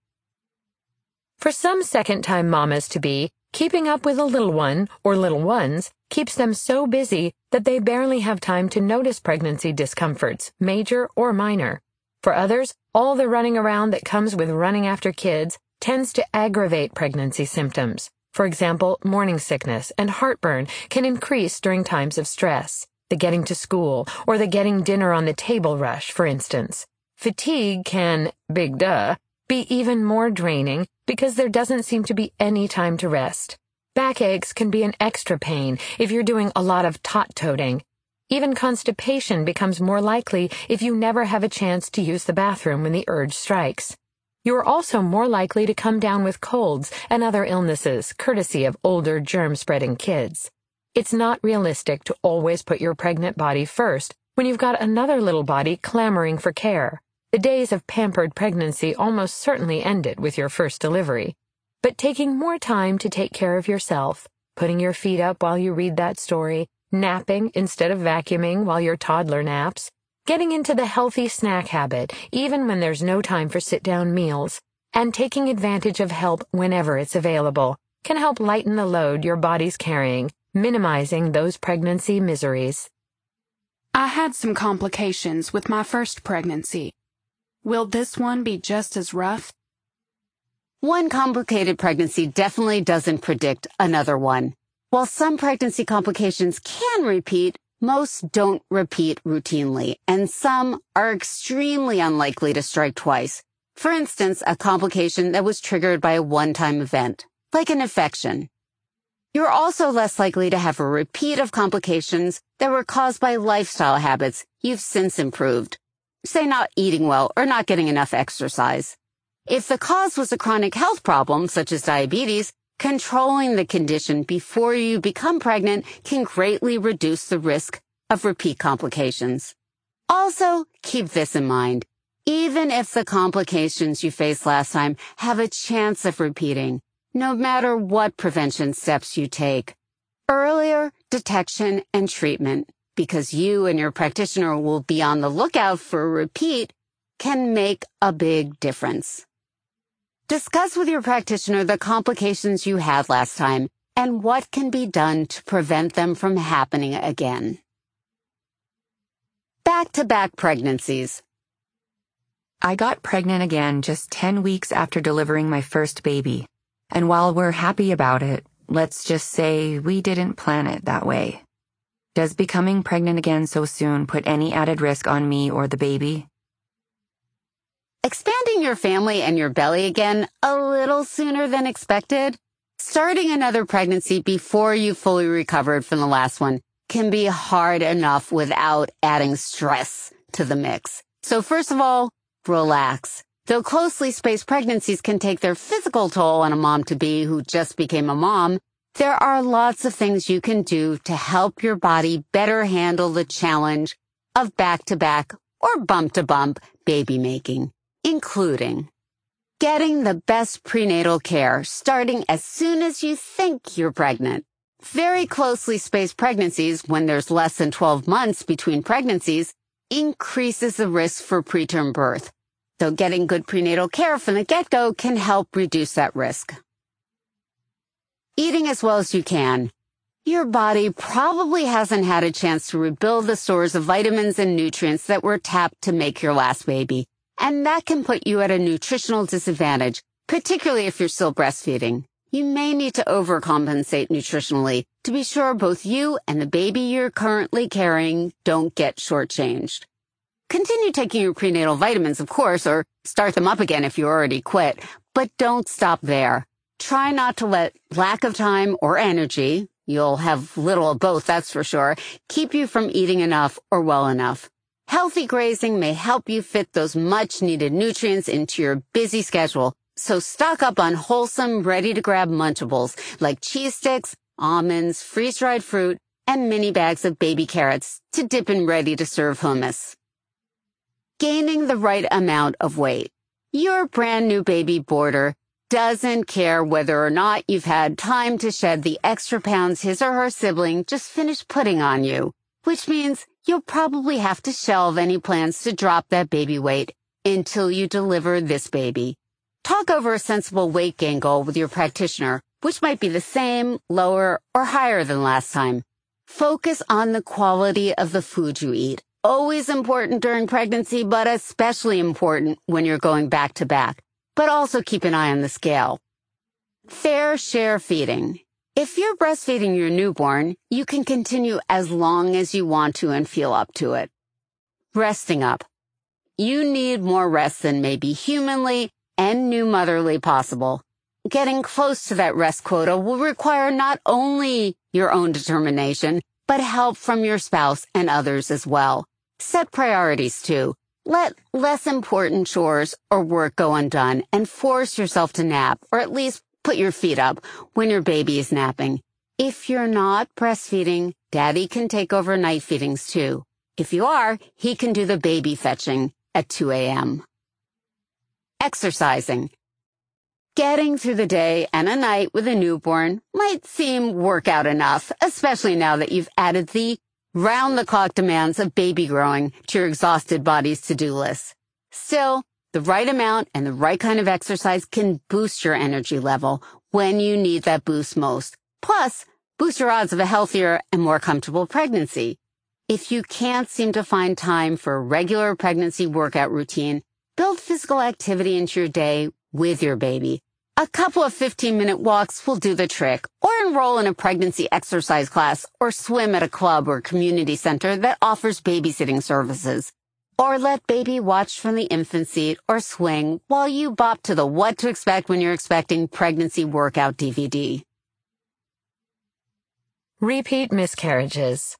For some second-time mamas-to-be, keeping up with a little one or little ones keeps them so busy that they barely have time to notice pregnancy discomforts, major or minor. For others, all the running around that comes with running after kids tends to aggravate pregnancy symptoms. For example, morning sickness and heartburn can increase during times of stress. The getting to school or the getting dinner on the table rush, for instance. Fatigue can, big duh, be even more draining because there doesn't seem to be any time to rest. Backaches can be an extra pain if you're doing a lot of tot-toting. Even constipation becomes more likely if you never have a chance to use the bathroom when the urge strikes. You are also more likely to come down with colds and other illnesses, courtesy of older germ-spreading kids. It's not realistic to always put your pregnant body first when you've got another little body clamoring for care. The days of pampered pregnancy almost certainly ended with your first delivery. But taking more time to take care of yourself, putting your feet up while you read that story, napping instead of vacuuming while your toddler naps, getting into the healthy snack habit even when there's no time for sit-down meals, and taking advantage of help whenever it's available can help lighten the load your body's carrying, minimizing those pregnancy miseries. I had some complications with my first pregnancy. Will this one be just as rough? One complicated pregnancy definitely doesn't predict another one. While some pregnancy complications can repeat, most don't repeat routinely, and some are extremely unlikely to strike twice. For instance, a complication that was triggered by a one-time event, like an infection. You're also less likely to have a repeat of complications that were caused by lifestyle habits you've since improved. Say not eating well or not getting enough exercise. If the cause was a chronic health problem, such as diabetes, controlling the condition before you become pregnant can greatly reduce the risk of repeat complications. Also, keep this in mind. Even if the complications you faced last time have a chance of repeating, no matter what prevention steps you take, earlier detection and treatment, because you and your practitioner will be on the lookout for a repeat, can make a big difference. Discuss with your practitioner the complications you had last time and what can be done to prevent them from happening again. Back-to-back pregnancies. I got pregnant again just 10 weeks after delivering my first baby. And while we're happy about it, let's just say we didn't plan it that way. Does becoming pregnant again so soon put any added risk on me or the baby? Expanding your family and your belly again a little sooner than expected, starting another pregnancy before you fully recovered from the last one can be hard enough without adding stress to the mix. So first of all, relax. Though closely spaced pregnancies can take their physical toll on a mom-to-be who just became a mom, there are lots of things you can do to help your body better handle the challenge of back-to-back or bump-to-bump baby making, including getting the best prenatal care starting as soon as you think you're pregnant. Very closely spaced pregnancies, when there's less than 12 months between pregnancies, increases the risk for preterm birth, though getting good prenatal care from the get-go can help reduce that risk. Eating as well as you can. Your body probably hasn't had a chance to rebuild the stores of vitamins and nutrients that were tapped to make your last baby, and that can put you at a nutritional disadvantage, particularly if you're still breastfeeding. You may need to overcompensate nutritionally to be sure both you and the baby you're currently carrying don't get shortchanged. Continue taking your prenatal vitamins, of course, or start them up again if you already quit, but don't stop there. Try not to let lack of time or energy, you'll have little of both, that's for sure, keep you from eating enough or well enough. Healthy grazing may help you fit those much-needed nutrients into your busy schedule, so stock up on wholesome, ready-to-grab Munchables like cheese sticks, almonds, freeze-dried fruit, and mini bags of baby carrots to dip in ready-to-serve hummus. Gaining the right amount of weight. Your brand new baby boarder doesn't care whether or not you've had time to shed the extra pounds his or her sibling just finished putting on you, which means you'll probably have to shelve any plans to drop that baby weight until you deliver this baby. Talk over a sensible weight gain goal with your practitioner, which might be the same, lower, or higher than last time. Focus on the quality of the food you eat. Always important during pregnancy, but especially important when you're going back to back. But also keep an eye on the scale. Fair share feeding. If you're breastfeeding your newborn, you can continue as long as you want to and feel up to it. Resting up. You need more rest than may be humanly and new motherly possible. Getting close to that rest quota will require not only your own determination, but help from your spouse and others as well. Set priorities too. Let less important chores or work go undone and force yourself to nap, or at least put your feet up when your baby is napping. If you're not breastfeeding, Daddy can take over night feedings too. If you are, he can do the baby fetching at 2 a.m. Exercising. Getting through the day and a night with a newborn might seem workout enough, especially now that you've added the round-the-clock demands of baby growing to your exhausted body's to-do list. Still, the right amount and the right kind of exercise can boost your energy level when you need that boost most. Plus, boost your odds of a healthier and more comfortable pregnancy. If you can't seem to find time for a regular pregnancy workout routine, build physical activity into your day with your baby. A couple of 15-minute walks will do the trick, or enroll in a pregnancy exercise class, or swim at a club or community center that offers babysitting services. Or let baby watch from the infant seat or swing while you bop to the What to Expect When You're Expecting pregnancy workout DVD. Repeat miscarriages.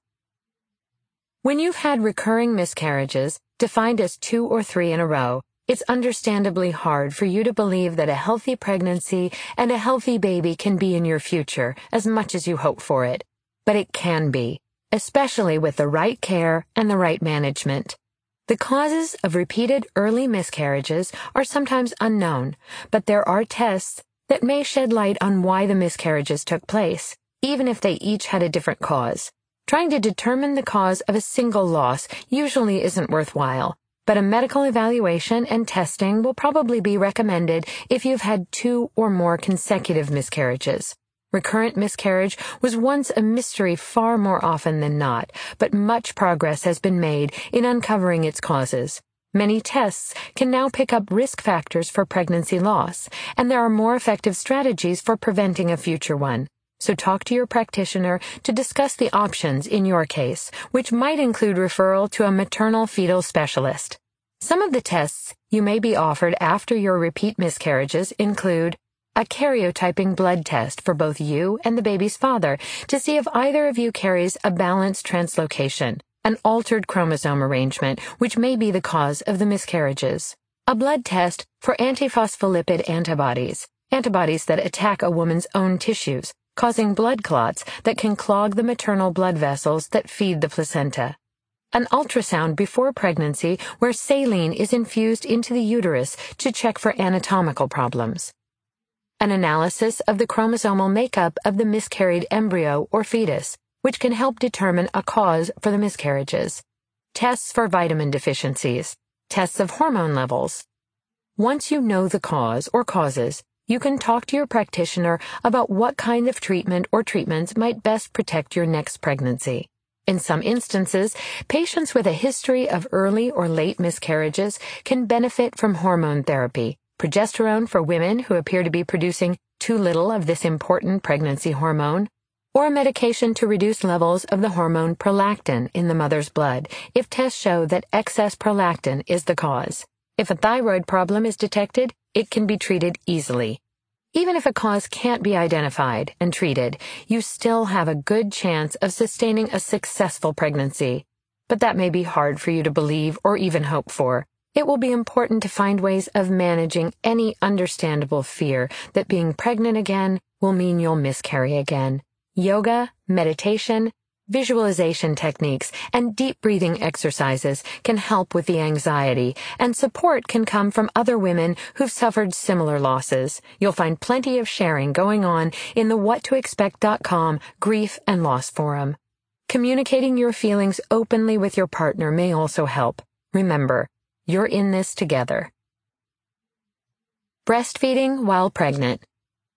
When you've had recurring miscarriages, defined as 2 or 3 in a row, it's understandably hard for you to believe that a healthy pregnancy and a healthy baby can be in your future as much as you hope for it. But it can be, especially with the right care and the right management. The causes of repeated early miscarriages are sometimes unknown, but there are tests that may shed light on why the miscarriages took place, even if they each had a different cause. Trying to determine the cause of a single loss usually isn't worthwhile, but a medical evaluation and testing will probably be recommended if you've had 2 or more consecutive miscarriages. Recurrent miscarriage was once a mystery far more often than not, but much progress has been made in uncovering its causes. Many tests can now pick up risk factors for pregnancy loss, and there are more effective strategies for preventing a future one. So talk to your practitioner to discuss the options in your case, which might include referral to a maternal fetal specialist. Some of the tests you may be offered after your repeat miscarriages include a karyotyping blood test for both you and the baby's father to see if either of you carries a balanced translocation, an altered chromosome arrangement, which may be the cause of the miscarriages. A blood test for antiphospholipid antibodies, antibodies that attack a woman's own tissues, causing blood clots that can clog the maternal blood vessels that feed the placenta. An ultrasound before pregnancy where saline is infused into the uterus to check for anatomical problems. An analysis of the chromosomal makeup of the miscarried embryo or fetus, which can help determine a cause for the miscarriages. Tests for vitamin deficiencies. Tests of hormone levels. Once you know the cause or causes, you can talk to your practitioner about what kind of treatment or treatments might best protect your next pregnancy. In some instances, patients with a history of early or late miscarriages can benefit from hormone therapy, progesterone for women who appear to be producing too little of this important pregnancy hormone, or a medication to reduce levels of the hormone prolactin in the mother's blood if tests show that excess prolactin is the cause. If a thyroid problem is detected, it can be treated easily. Even if a cause can't be identified and treated, you still have a good chance of sustaining a successful pregnancy. But that may be hard for you to believe or even hope for. It will be important to find ways of managing any understandable fear that being pregnant again will mean you'll miscarry again. Yoga, meditation, visualization techniques, and deep breathing exercises can help with the anxiety, and support can come from other women who've suffered similar losses. You'll find plenty of sharing going on in the whattoexpect.com Grief and Loss Forum. Communicating your feelings openly with your partner may also help. Remember, you're in this together. Breastfeeding while pregnant.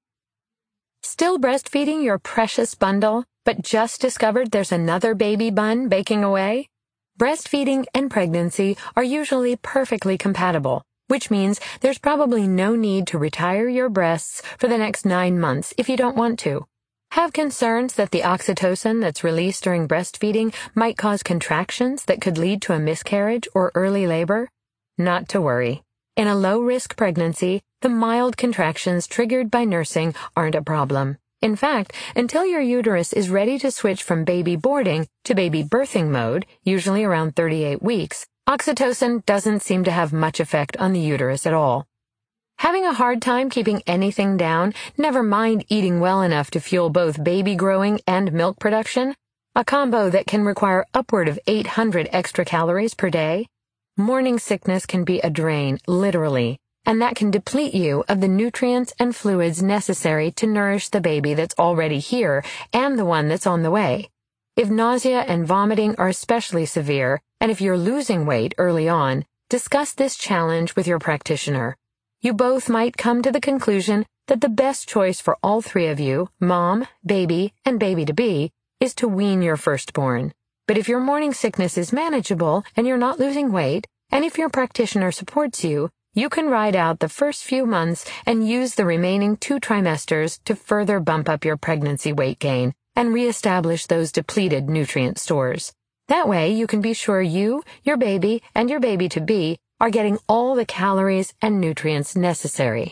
Still breastfeeding your precious bundle, but just discovered there's another baby bun baking away? Breastfeeding and pregnancy are usually perfectly compatible, which means there's probably no need to retire your breasts for the next 9 months if you don't want to. Have concerns that the oxytocin that's released during breastfeeding might cause contractions that could lead to a miscarriage or early labor? Not to worry. In a low-risk pregnancy, the mild contractions triggered by nursing aren't a problem. In fact, until your uterus is ready to switch from baby boarding to baby birthing mode, usually around 38 weeks, oxytocin doesn't seem to have much effect on the uterus at all. Having a hard time keeping anything down, never mind eating well enough to fuel both baby growing and milk production? A combo that can require upward of 800 extra calories per day? Morning sickness can be a drain, literally, and that can deplete you of the nutrients and fluids necessary to nourish the baby that's already here and the one that's on the way. If nausea and vomiting are especially severe, and if you're losing weight early on, discuss this challenge with your practitioner. You both might come to the conclusion that the best choice for all 3 of you, mom, baby, and baby-to-be, is to wean your firstborn. But if your morning sickness is manageable and you're not losing weight, and if your practitioner supports you, you can ride out the first few months and use the remaining 2 trimesters to further bump up your pregnancy weight gain and reestablish those depleted nutrient stores. That way, you can be sure you, your baby, and your baby-to-be are getting all the calories and nutrients necessary.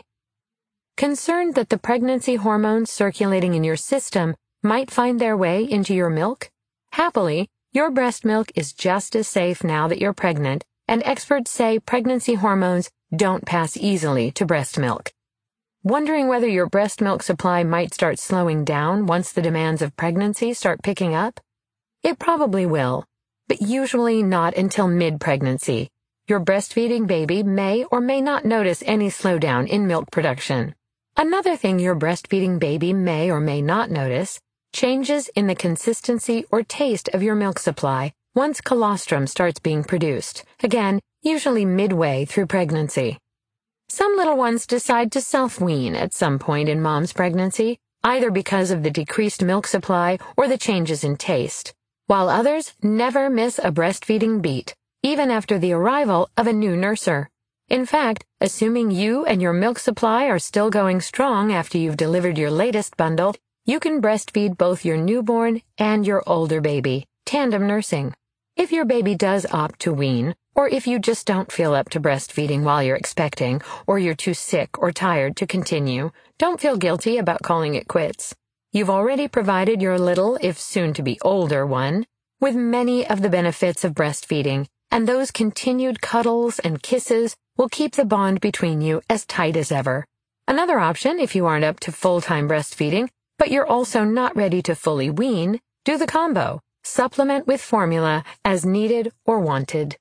Concerned that the pregnancy hormones circulating in your system might find their way into your milk? Happily, your breast milk is just as safe now that you're pregnant, and experts say pregnancy hormones don't pass easily to breast milk. Wondering whether your breast milk supply might start slowing down once the demands of pregnancy start picking up? It probably will, but usually not until mid-pregnancy. Your breastfeeding baby may or may not notice any slowdown in milk production. Another thing your breastfeeding baby may or may not notice: changes in the consistency or taste of your milk supply once colostrum starts being produced, again, usually midway through pregnancy. Some little ones decide to self-wean at some point in mom's pregnancy, either because of the decreased milk supply or the changes in taste, while others never miss a breastfeeding beat, even after the arrival of a new nurser. In fact, assuming you and your milk supply are still going strong after you've delivered your latest bundle, you can breastfeed both your newborn and your older baby, tandem nursing. If your baby does opt to wean, or if you just don't feel up to breastfeeding while you're expecting, or you're too sick or tired to continue, don't feel guilty about calling it quits. You've already provided your little, if soon-to-be older one, with many of the benefits of breastfeeding, and those continued cuddles and kisses will keep the bond between you as tight as ever. Another option, if you aren't up to full-time breastfeeding, but you're also not ready to fully wean, do the combo. Supplement with formula as needed or wanted.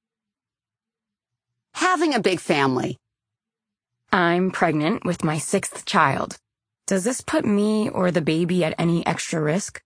Having a big family. I'm pregnant with my 6th child. Does this put me or the baby at any extra risk?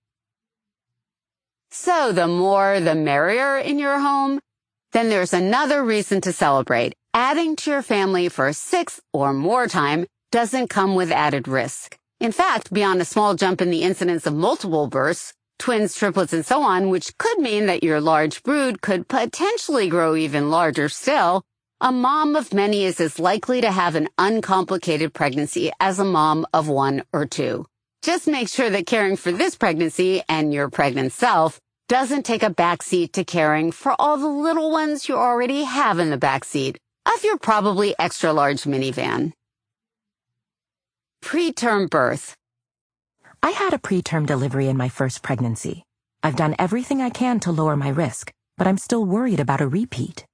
So the more the merrier in your home. Then there's another reason to celebrate. Adding to your family for a 6th or more time doesn't come with added risk. In fact, beyond a small jump in the incidence of multiple births, twins, triplets, and so on, which could mean that your large brood could potentially grow even larger still, a mom of many is as likely to have an uncomplicated pregnancy as a mom of 1 or 2. Just make sure that caring for this pregnancy and your pregnant self doesn't take a backseat to caring for all the little ones you already have in the backseat of your probably extra-large minivan. Preterm birth. I had a preterm delivery in my first pregnancy. I've done everything I can to lower my risk, but I'm still worried about a repeat.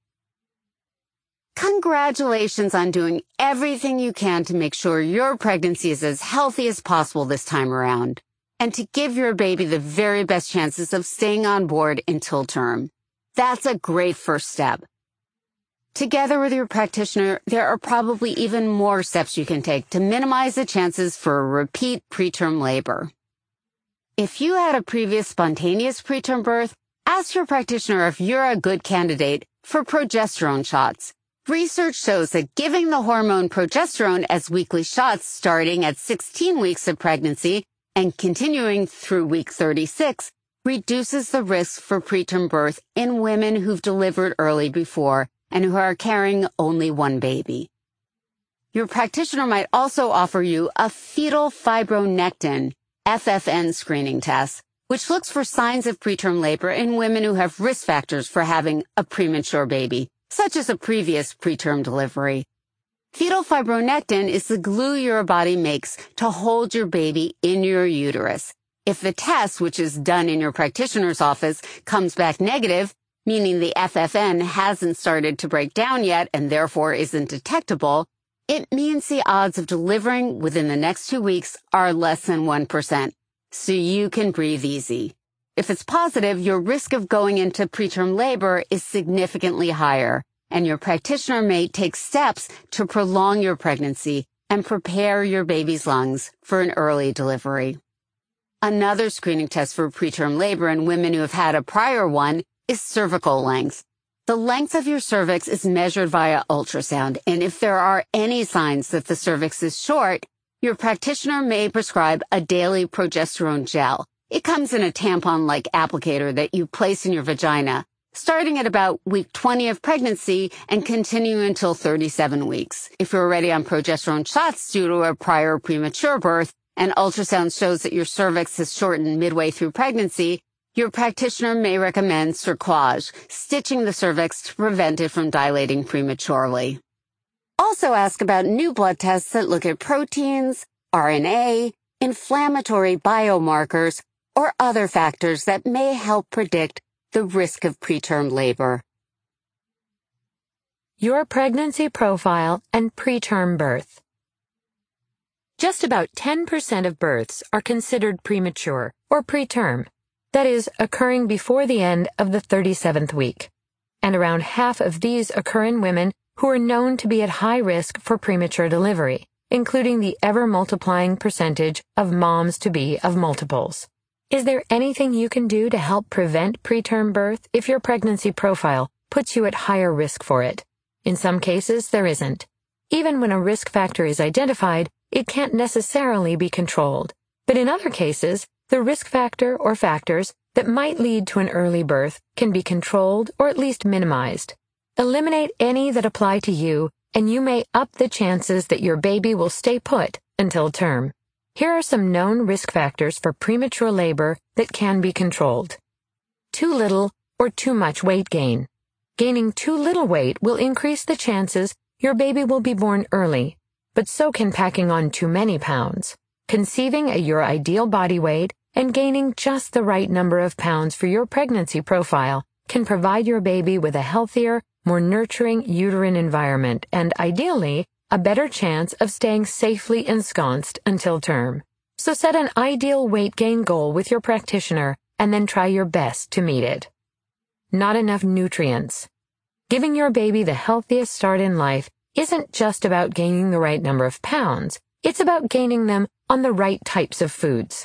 Congratulations on doing everything you can to make sure your pregnancy is as healthy as possible this time around, and to give your baby the very best chances of staying on board until term. That's a great first step. Together with your practitioner, there are probably even more steps you can take to minimize the chances for a repeat preterm labor. If you had a previous spontaneous preterm birth, ask your practitioner if you're a good candidate for progesterone shots. Research shows that giving the hormone progesterone as weekly shots starting at 16 weeks of pregnancy and continuing through week 36 reduces the risk for preterm birth in women who've delivered early before and who are carrying only one baby. Your practitioner might also offer you a fetal fibronectin, FFN screening test, which looks for signs of preterm labor in women who have risk factors for having a premature baby, such as a previous preterm delivery. Fetal fibronectin is the glue your body makes to hold your baby in your uterus. If the test, which is done in your practitioner's office, comes back negative, meaning the FFN hasn't started to break down yet and therefore isn't detectable, it means the odds of delivering within the next 2 weeks are less than 1%, so you can breathe easy. If it's positive, your risk of going into preterm labor is significantly higher, and your practitioner may take steps to prolong your pregnancy and prepare your baby's lungs for an early delivery. Another screening test for preterm labor in women who have had a prior one is cervical length. The length of your cervix is measured via ultrasound, and if there are any signs that the cervix is short, your practitioner may prescribe a daily progesterone gel. It comes in a tampon-like applicator that you place in your vagina, starting at about week 20 of pregnancy and continuing until 37 weeks. If you're already on progesterone shots due to a prior premature birth and ultrasound shows that your cervix has shortened midway through pregnancy, your practitioner may recommend cerclage, stitching the cervix to prevent it from dilating prematurely. Also ask about new blood tests that look at proteins, RNA, inflammatory biomarkers, or other factors that may help predict the risk of preterm labor. Your pregnancy profile and preterm birth. Just about 10% of births are considered premature or preterm, that is, occurring before the end of the 37th week. And around half of these occur in women who are known to be at high risk for premature delivery, including the ever-multiplying percentage of moms-to-be of multiples. Is there anything you can do to help prevent preterm birth if your pregnancy profile puts you at higher risk for it? In some cases, there isn't. Even when a risk factor is identified, it can't necessarily be controlled. But in other cases, the risk factor or factors that might lead to an early birth can be controlled or at least minimized. Eliminate any that apply to you, and you may up the chances that your baby will stay put until term. Here are some known risk factors for premature labor that can be controlled. Too little or too much weight gain. Gaining too little weight will increase the chances your baby will be born early, but so can packing on too many pounds. Conceiving at your ideal body weight and gaining just the right number of pounds for your pregnancy profile can provide your baby with a healthier, more nurturing uterine environment and, ideally, a better chance of staying safely ensconced until term. So set an ideal weight gain goal with your practitioner and then try your best to meet it. Not enough nutrients. Giving your baby the healthiest start in life isn't just about gaining the right number of pounds, it's about gaining them on the right types of foods.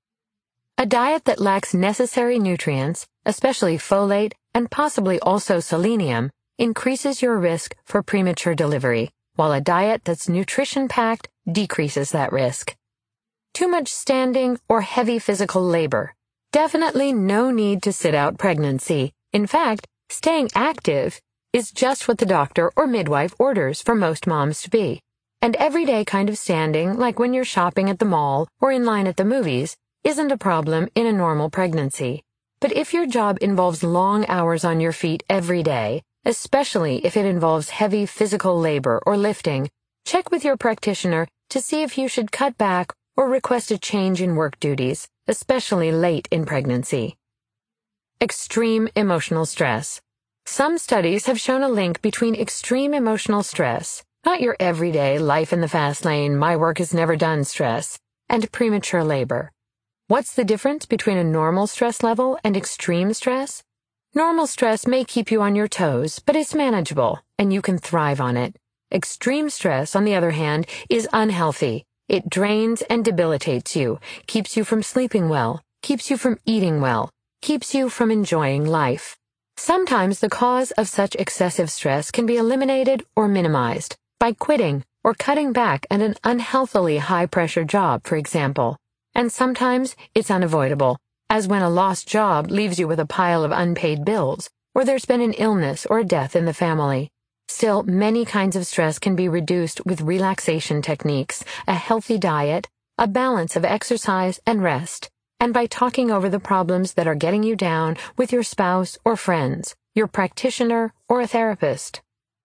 A diet that lacks necessary nutrients, especially folate and possibly also selenium, increases your risk for premature delivery, while a diet that's nutrition-packed decreases that risk. Too much standing or heavy physical labor. Definitely no need to sit out pregnancy. In fact, staying active is just what the doctor or midwife orders for most moms-to-be. And everyday kind of standing, like when you're shopping at the mall or in line at the movies, isn't a problem in a normal pregnancy. But if your job involves long hours on your feet every day, especially if it involves heavy physical labor or lifting, check with your practitioner to see if you should cut back or request a change in work duties, especially late in pregnancy. Extreme emotional stress. Some studies have shown a link between extreme emotional stress, not your everyday life in the fast lane, my work is never done stress, and premature labor. What's the difference between a normal stress level and extreme stress? Normal stress may keep you on your toes, but it's manageable, and you can thrive on it. Extreme stress, on the other hand, is unhealthy. It drains and debilitates you, keeps you from sleeping well, keeps you from eating well, keeps you from enjoying life. Sometimes the cause of such excessive stress can be eliminated or minimized by quitting or cutting back at an unhealthily high-pressure job, for example. And sometimes it's unavoidable, as when a lost job leaves you with a pile of unpaid bills, or there's been an illness or a death in the family. Still, many kinds of stress can be reduced with relaxation techniques, a healthy diet, a balance of exercise and rest, and by talking over the problems that are getting you down with your spouse or friends, your practitioner or a therapist.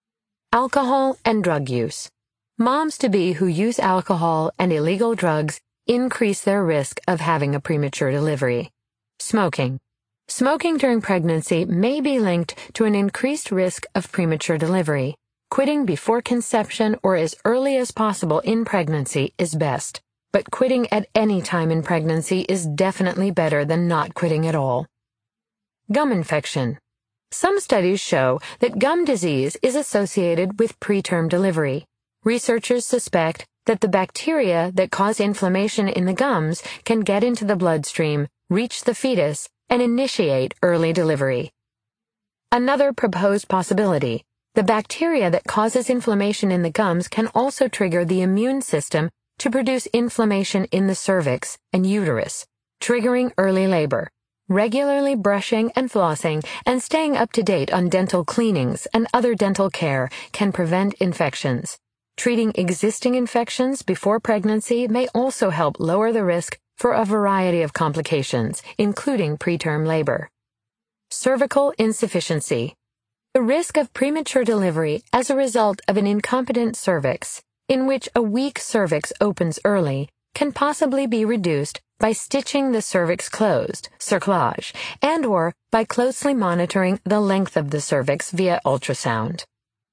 Alcohol and drug use. Moms-to-be who use alcohol and illegal drugs increase their risk of having a premature delivery. Smoking. Smoking during pregnancy may be linked to an increased risk of premature delivery. Quitting before conception or as early as possible in pregnancy is best, but quitting at any time in pregnancy is definitely better than not quitting at all. Gum infection. Some studies show that gum disease is associated with preterm delivery. Researchers suspect that the bacteria that cause inflammation in the gums can get into the bloodstream, reach the fetus, and initiate early delivery. Another proposed possibility, the bacteria that causes inflammation in the gums can also trigger the immune system to produce inflammation in the cervix and uterus, Triggering early labor. Regularly brushing and flossing and staying up to date on dental cleanings and other dental care can prevent infections. Treating existing infections before pregnancy may also help lower the risk for a variety of complications, including preterm labor. Cervical insufficiency. The risk of premature delivery as a result of an incompetent cervix, in which a weak cervix opens early, can possibly be reduced by stitching the cervix closed, cerclage, and/or by closely monitoring the length of the cervix via ultrasound.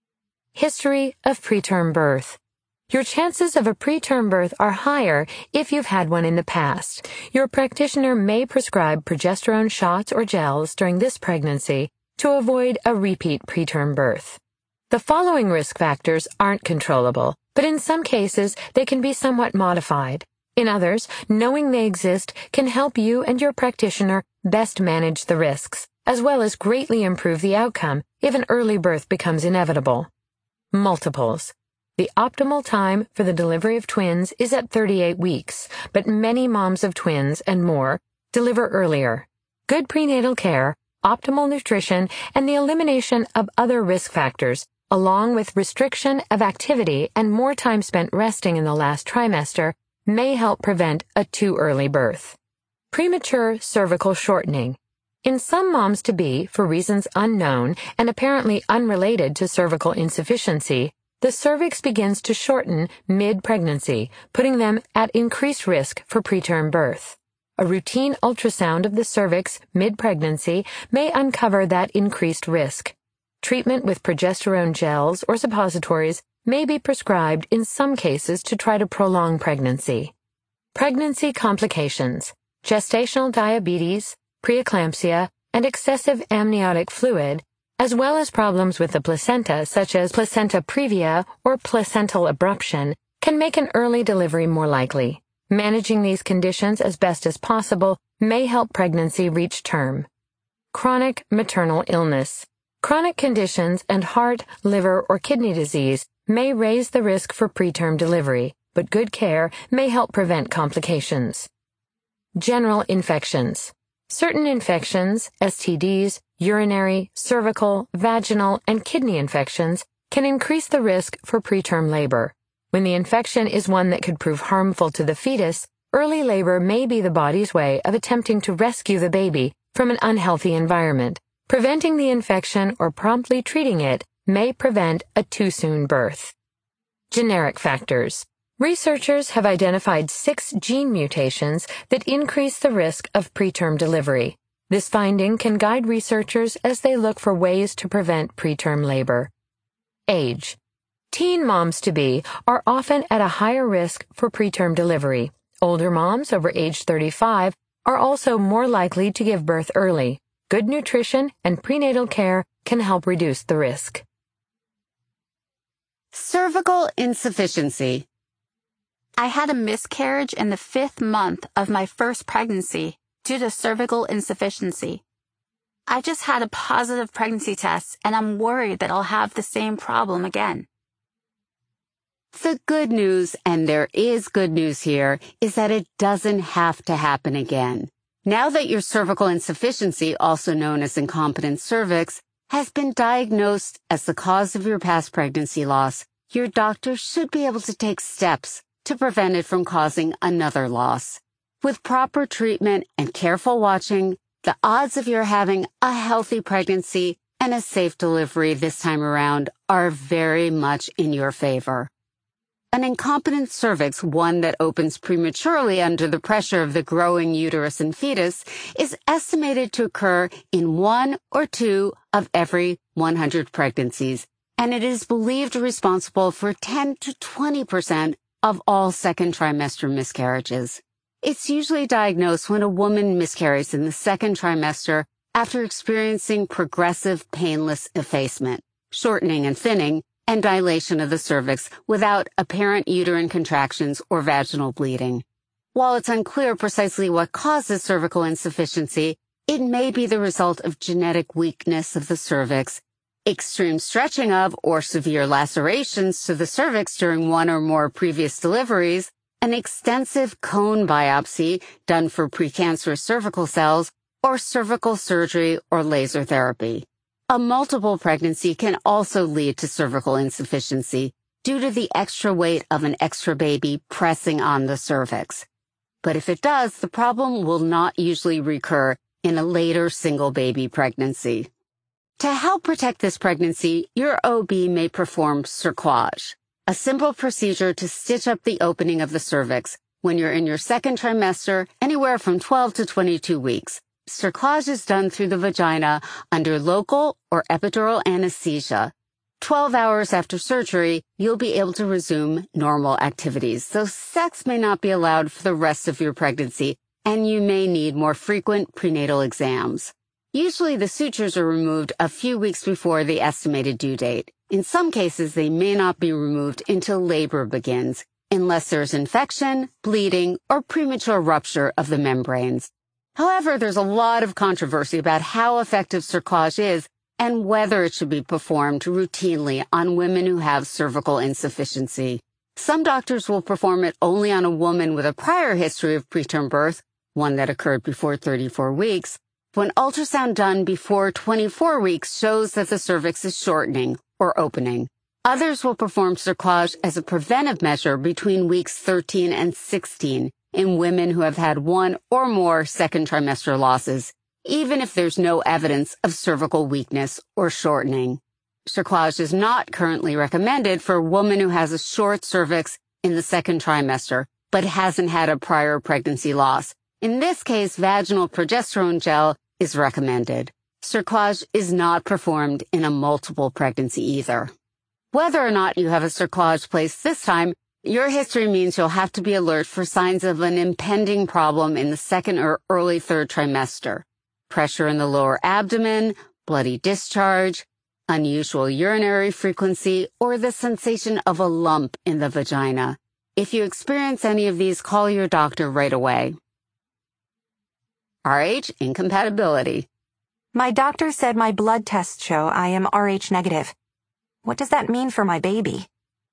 History of preterm birth. Your chances of a preterm birth are higher if you've had one in the past. Your practitioner may prescribe progesterone shots or gels during this pregnancy to avoid a repeat preterm birth. The following risk factors aren't controllable, but in some cases they can be somewhat modified. In others, knowing they exist can help you and your practitioner best manage the risks, as well as greatly improve the outcome if an early birth becomes inevitable. Multiples. The optimal time for the delivery of twins is at 38 weeks, but many moms of twins and more deliver earlier. Good prenatal care, optimal nutrition, and the elimination of other risk factors, along with restriction of activity and more time spent resting in the last trimester, may help prevent a too early birth. Premature cervical shortening. In some moms-to-be, for reasons unknown and apparently unrelated to cervical insufficiency, the cervix begins to shorten mid-pregnancy, putting them at increased risk for preterm birth. A routine ultrasound of the cervix mid-pregnancy may uncover that increased risk. Treatment with progesterone gels or suppositories may be prescribed in some cases to try to prolong pregnancy. Pregnancy complications, gestational diabetes, preeclampsia, and excessive amniotic fluid, as well as problems with the placenta such as placenta previa or placental abruption, can make an early delivery more likely. Managing these conditions as best as possible may help pregnancy reach term. Chronic maternal illness. Chronic conditions and heart, liver, or kidney disease may raise the risk for preterm delivery, but good care may help prevent complications. General infections. Certain infections, STDs, urinary, cervical, vaginal, and kidney infections can increase the risk for preterm labor. When the infection is one that could prove harmful to the fetus, early labor may be the body's way of attempting to rescue the baby from an unhealthy environment. Preventing the infection or promptly treating it may prevent a too soon birth. Generic factors. Researchers have identified 6 gene mutations that increase the risk of preterm delivery. This finding can guide researchers as they look for ways to prevent preterm labor. Age. Teen moms-to-be are often at a higher risk for preterm delivery. Older moms over age 35 are also more likely to give birth early. Good nutrition and prenatal care can help reduce the risk. Cervical insufficiency. I had a miscarriage in the 5th month of my first pregnancy due to cervical insufficiency. I just had a positive pregnancy test, and I'm worried that I'll have the same problem again. The good news, and there is good news here, is that it doesn't have to happen again. Now that your cervical insufficiency, also known as incompetent cervix, has been diagnosed as the cause of your past pregnancy loss, your doctor should be able to take steps to prevent it from causing another loss. With proper treatment and careful watching, the odds of your having a healthy pregnancy and a safe delivery this time around are very much in your favor. An incompetent cervix, one that opens prematurely under the pressure of the growing uterus and fetus, is estimated to occur in 1 or 2 of every 100 pregnancies, and it is believed responsible for 10 to 20% of all second trimester miscarriages. It's usually diagnosed when a woman miscarries in the second trimester after experiencing progressive painless effacement, shortening and thinning, and dilation of the cervix without apparent uterine contractions or vaginal bleeding. While it's unclear precisely what causes cervical insufficiency, it may be the result of genetic weakness of the cervix, extreme stretching of or severe lacerations to the cervix during one or more previous deliveries, an extensive cone biopsy done for precancerous cervical cells, or cervical surgery or laser therapy. A multiple pregnancy can also lead to cervical insufficiency due to the extra weight of an extra baby pressing on the cervix. But if it does, the problem will not usually recur in a later single baby pregnancy. To help protect this pregnancy, your OB may perform cerclage, a simple procedure to stitch up the opening of the cervix when you're in your second trimester, anywhere from 12 to 22 weeks. Cerclage is done through the vagina under local or epidural anesthesia. 12 hours after surgery, you'll be able to resume normal activities, though sex may not be allowed for the rest of your pregnancy, and you may need more frequent prenatal exams. Usually the sutures are removed a few weeks before the estimated due date. In some cases, they may not be removed until labor begins, unless there's infection, bleeding, or premature rupture of the membranes. However, there's a lot of controversy about how effective cerclage is and whether it should be performed routinely on women who have cervical insufficiency. Some doctors will perform it only on a woman with a prior history of preterm birth, one that occurred before 34 weeks, when ultrasound done before 24 weeks shows that the cervix is shortening or opening. Others will perform cerclage as a preventive measure between weeks 13 and 16 in women who have had one or more second trimester losses, even if there's no evidence of cervical weakness or shortening. Cerclage is not currently recommended for a woman who has a short cervix in the second trimester, but hasn't had a prior pregnancy loss. In this case, vaginal progesterone gel is recommended. Cerclage is not performed in a multiple pregnancy either. Whether or not you have a cerclage placed this time, your history means you'll have to be alert for signs of an impending problem in the second or early third trimester. Pressure in the lower abdomen, bloody discharge, unusual urinary frequency, or the sensation of a lump in the vagina. If you experience any of these, call your doctor right away. RH incompatibility. My doctor said my blood tests show I am Rh negative. What does that mean for my baby?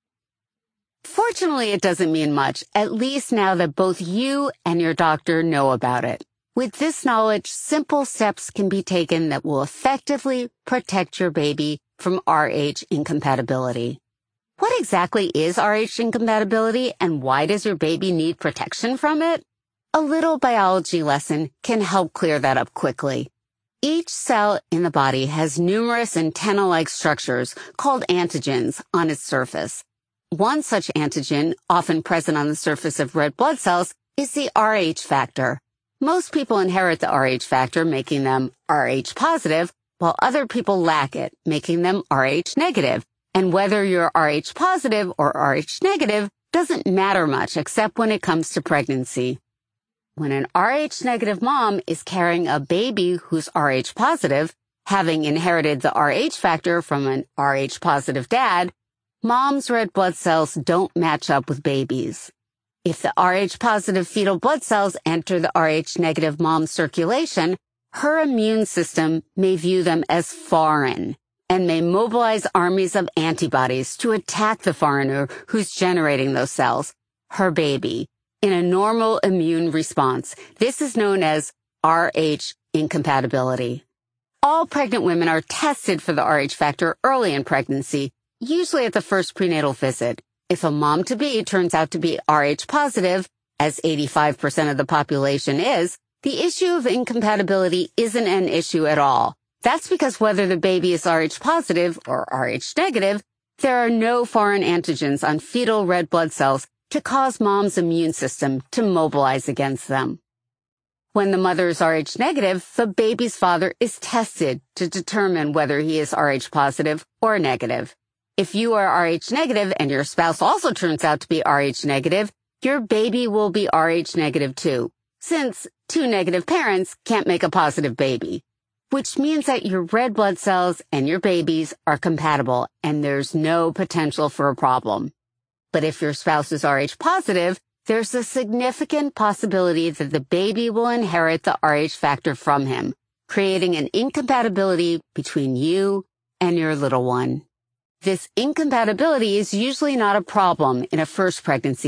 Fortunately, it doesn't mean much, at least now that both you and your doctor know about it. With this knowledge, simple steps can be taken that will effectively protect your baby from RH incompatibility. What exactly is RH incompatibility, and why does your baby need protection from it? A little biology lesson can help clear that up quickly. Each cell in the body has numerous antenna-like structures called antigens on its surface. One such antigen, often present on the surface of red blood cells, is the Rh factor. Most people inherit the Rh factor, making them Rh positive, while other people lack it, making them Rh negative. And whether you're Rh positive or Rh negative doesn't matter much except when it comes to pregnancy. When an Rh negative mom is carrying a baby who's Rh positive, having inherited the Rh factor from an Rh positive dad, mom's red blood cells don't match up with babies. If the Rh positive fetal blood cells enter the Rh negative mom's circulation, her immune system may view them as foreign and may mobilize armies of antibodies to attack the foreigner who's generating those cells, her baby. In a normal immune response, this is known as Rh incompatibility. All pregnant women are tested for the Rh factor early in pregnancy, usually at the first prenatal visit. If a mom-to-be turns out to be Rh positive, as 85% of the population is, the issue of incompatibility isn't an issue at all. That's because whether the baby is Rh positive or Rh negative, there are no foreign antigens on fetal red blood cells to cause mom's immune system to mobilize against them. When the mother is Rh negative, the baby's father is tested to determine whether he is Rh positive or negative. If you are Rh negative and your spouse also turns out to be Rh negative, your baby will be Rh negative too, since two negative parents can't make a positive baby, which means that your red blood cells and your babies are compatible and there's no potential for a problem. But if your spouse is Rh positive, there's a significant possibility that the baby will inherit the Rh factor from him, creating an incompatibility between you and your little one. This incompatibility is usually not a problem in a first pregnancy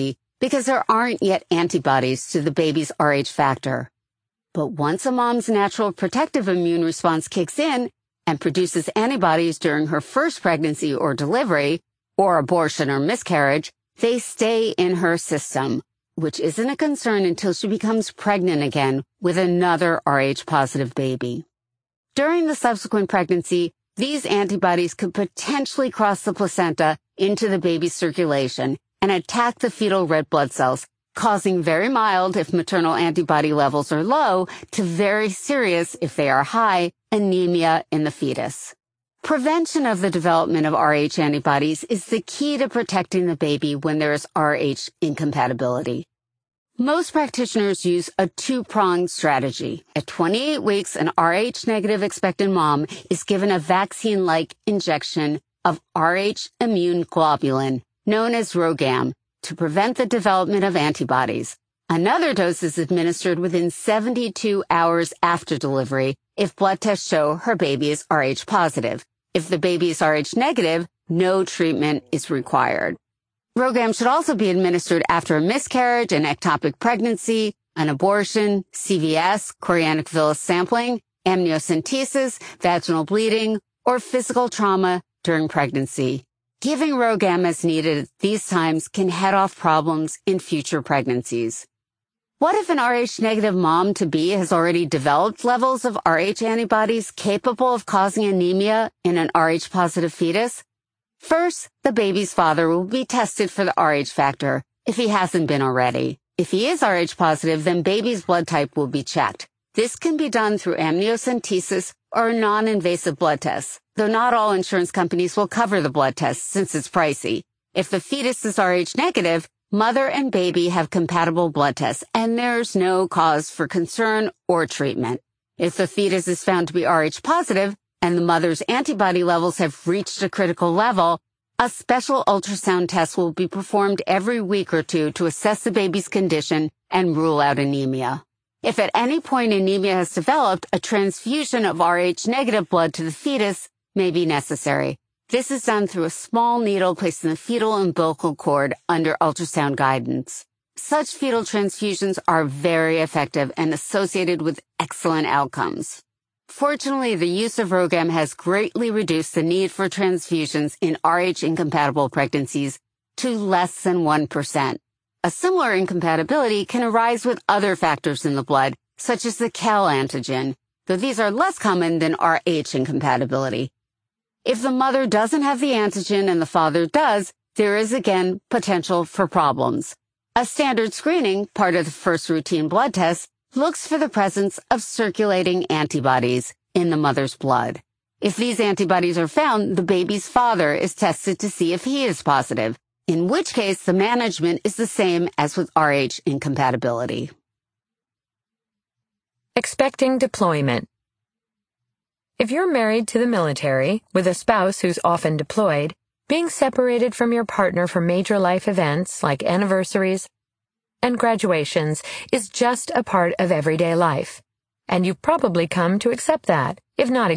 because there aren't yet antibodies to the baby's Rh factor. But once a mom's natural protective immune response kicks in and produces antibodies during her first pregnancy or delivery, or abortion or miscarriage, they stay in her system, which isn't a concern until she becomes pregnant again with another Rh-positive baby. During the subsequent pregnancy, these antibodies could potentially cross the placenta into the baby's circulation and attack the fetal red blood cells, causing very mild, if maternal antibody levels are low, to very serious, if they are high, anemia in the fetus. Prevention of the development of Rh antibodies is the key to protecting the baby when there is Rh incompatibility. Most practitioners use a two-pronged strategy. At 28 weeks, an Rh-negative expectant mom is given a vaccine-like injection of Rh immune globulin, known as RhoGAM, to prevent the development of antibodies. Another dose is administered within 72 hours after delivery if blood tests show her baby is Rh positive. If the baby is Rh negative, no treatment is required. RhoGAM should also be administered after a miscarriage, an ectopic pregnancy, an abortion, CVS, chorionic villus sampling, amniocentesis, vaginal bleeding, or physical trauma during pregnancy. Giving RhoGAM as needed at these times can head off problems in future pregnancies. What if an Rh-negative mom-to-be has already developed levels of Rh antibodies capable of causing anemia in an Rh-positive fetus? First, the baby's father will be tested for the Rh factor, if he hasn't been already. If he is Rh positive, then baby's blood type will be checked. This can be done through amniocentesis or non-invasive blood tests, though not all insurance companies will cover the blood test since it's pricey. If the fetus is Rh negative, mother and baby have compatible blood tests, and there's no cause for concern or treatment. If the fetus is found to be Rh positive, and the mother's antibody levels have reached a critical level, a special ultrasound test will be performed every week or two to assess the baby's condition and rule out anemia. If at any point anemia has developed, a transfusion of Rh-negative blood to the fetus may be necessary. This is done through a small needle placed in the fetal umbilical cord under ultrasound guidance. Such fetal transfusions are very effective and associated with excellent outcomes. Fortunately, the use of RhoGAM has greatly reduced the need for transfusions in Rh-incompatible pregnancies to less than 1%. A similar incompatibility can arise with other factors in the blood, such as the KEL antigen, though these are less common than Rh incompatibility. If the mother doesn't have the antigen and the father does, there is again potential for problems. A standard screening, part of the first routine blood test, looks for the presence of circulating antibodies in the mother's blood. If these antibodies are found, the baby's father is tested to see if he is positive, in which case the management is the same as with Rh incompatibility. Expecting deployment. If you're married to the military, with a spouse who's often deployed, being separated from your partner for major life events like anniversaries and graduations is just a part of everyday life. And you've probably come to accept that, if not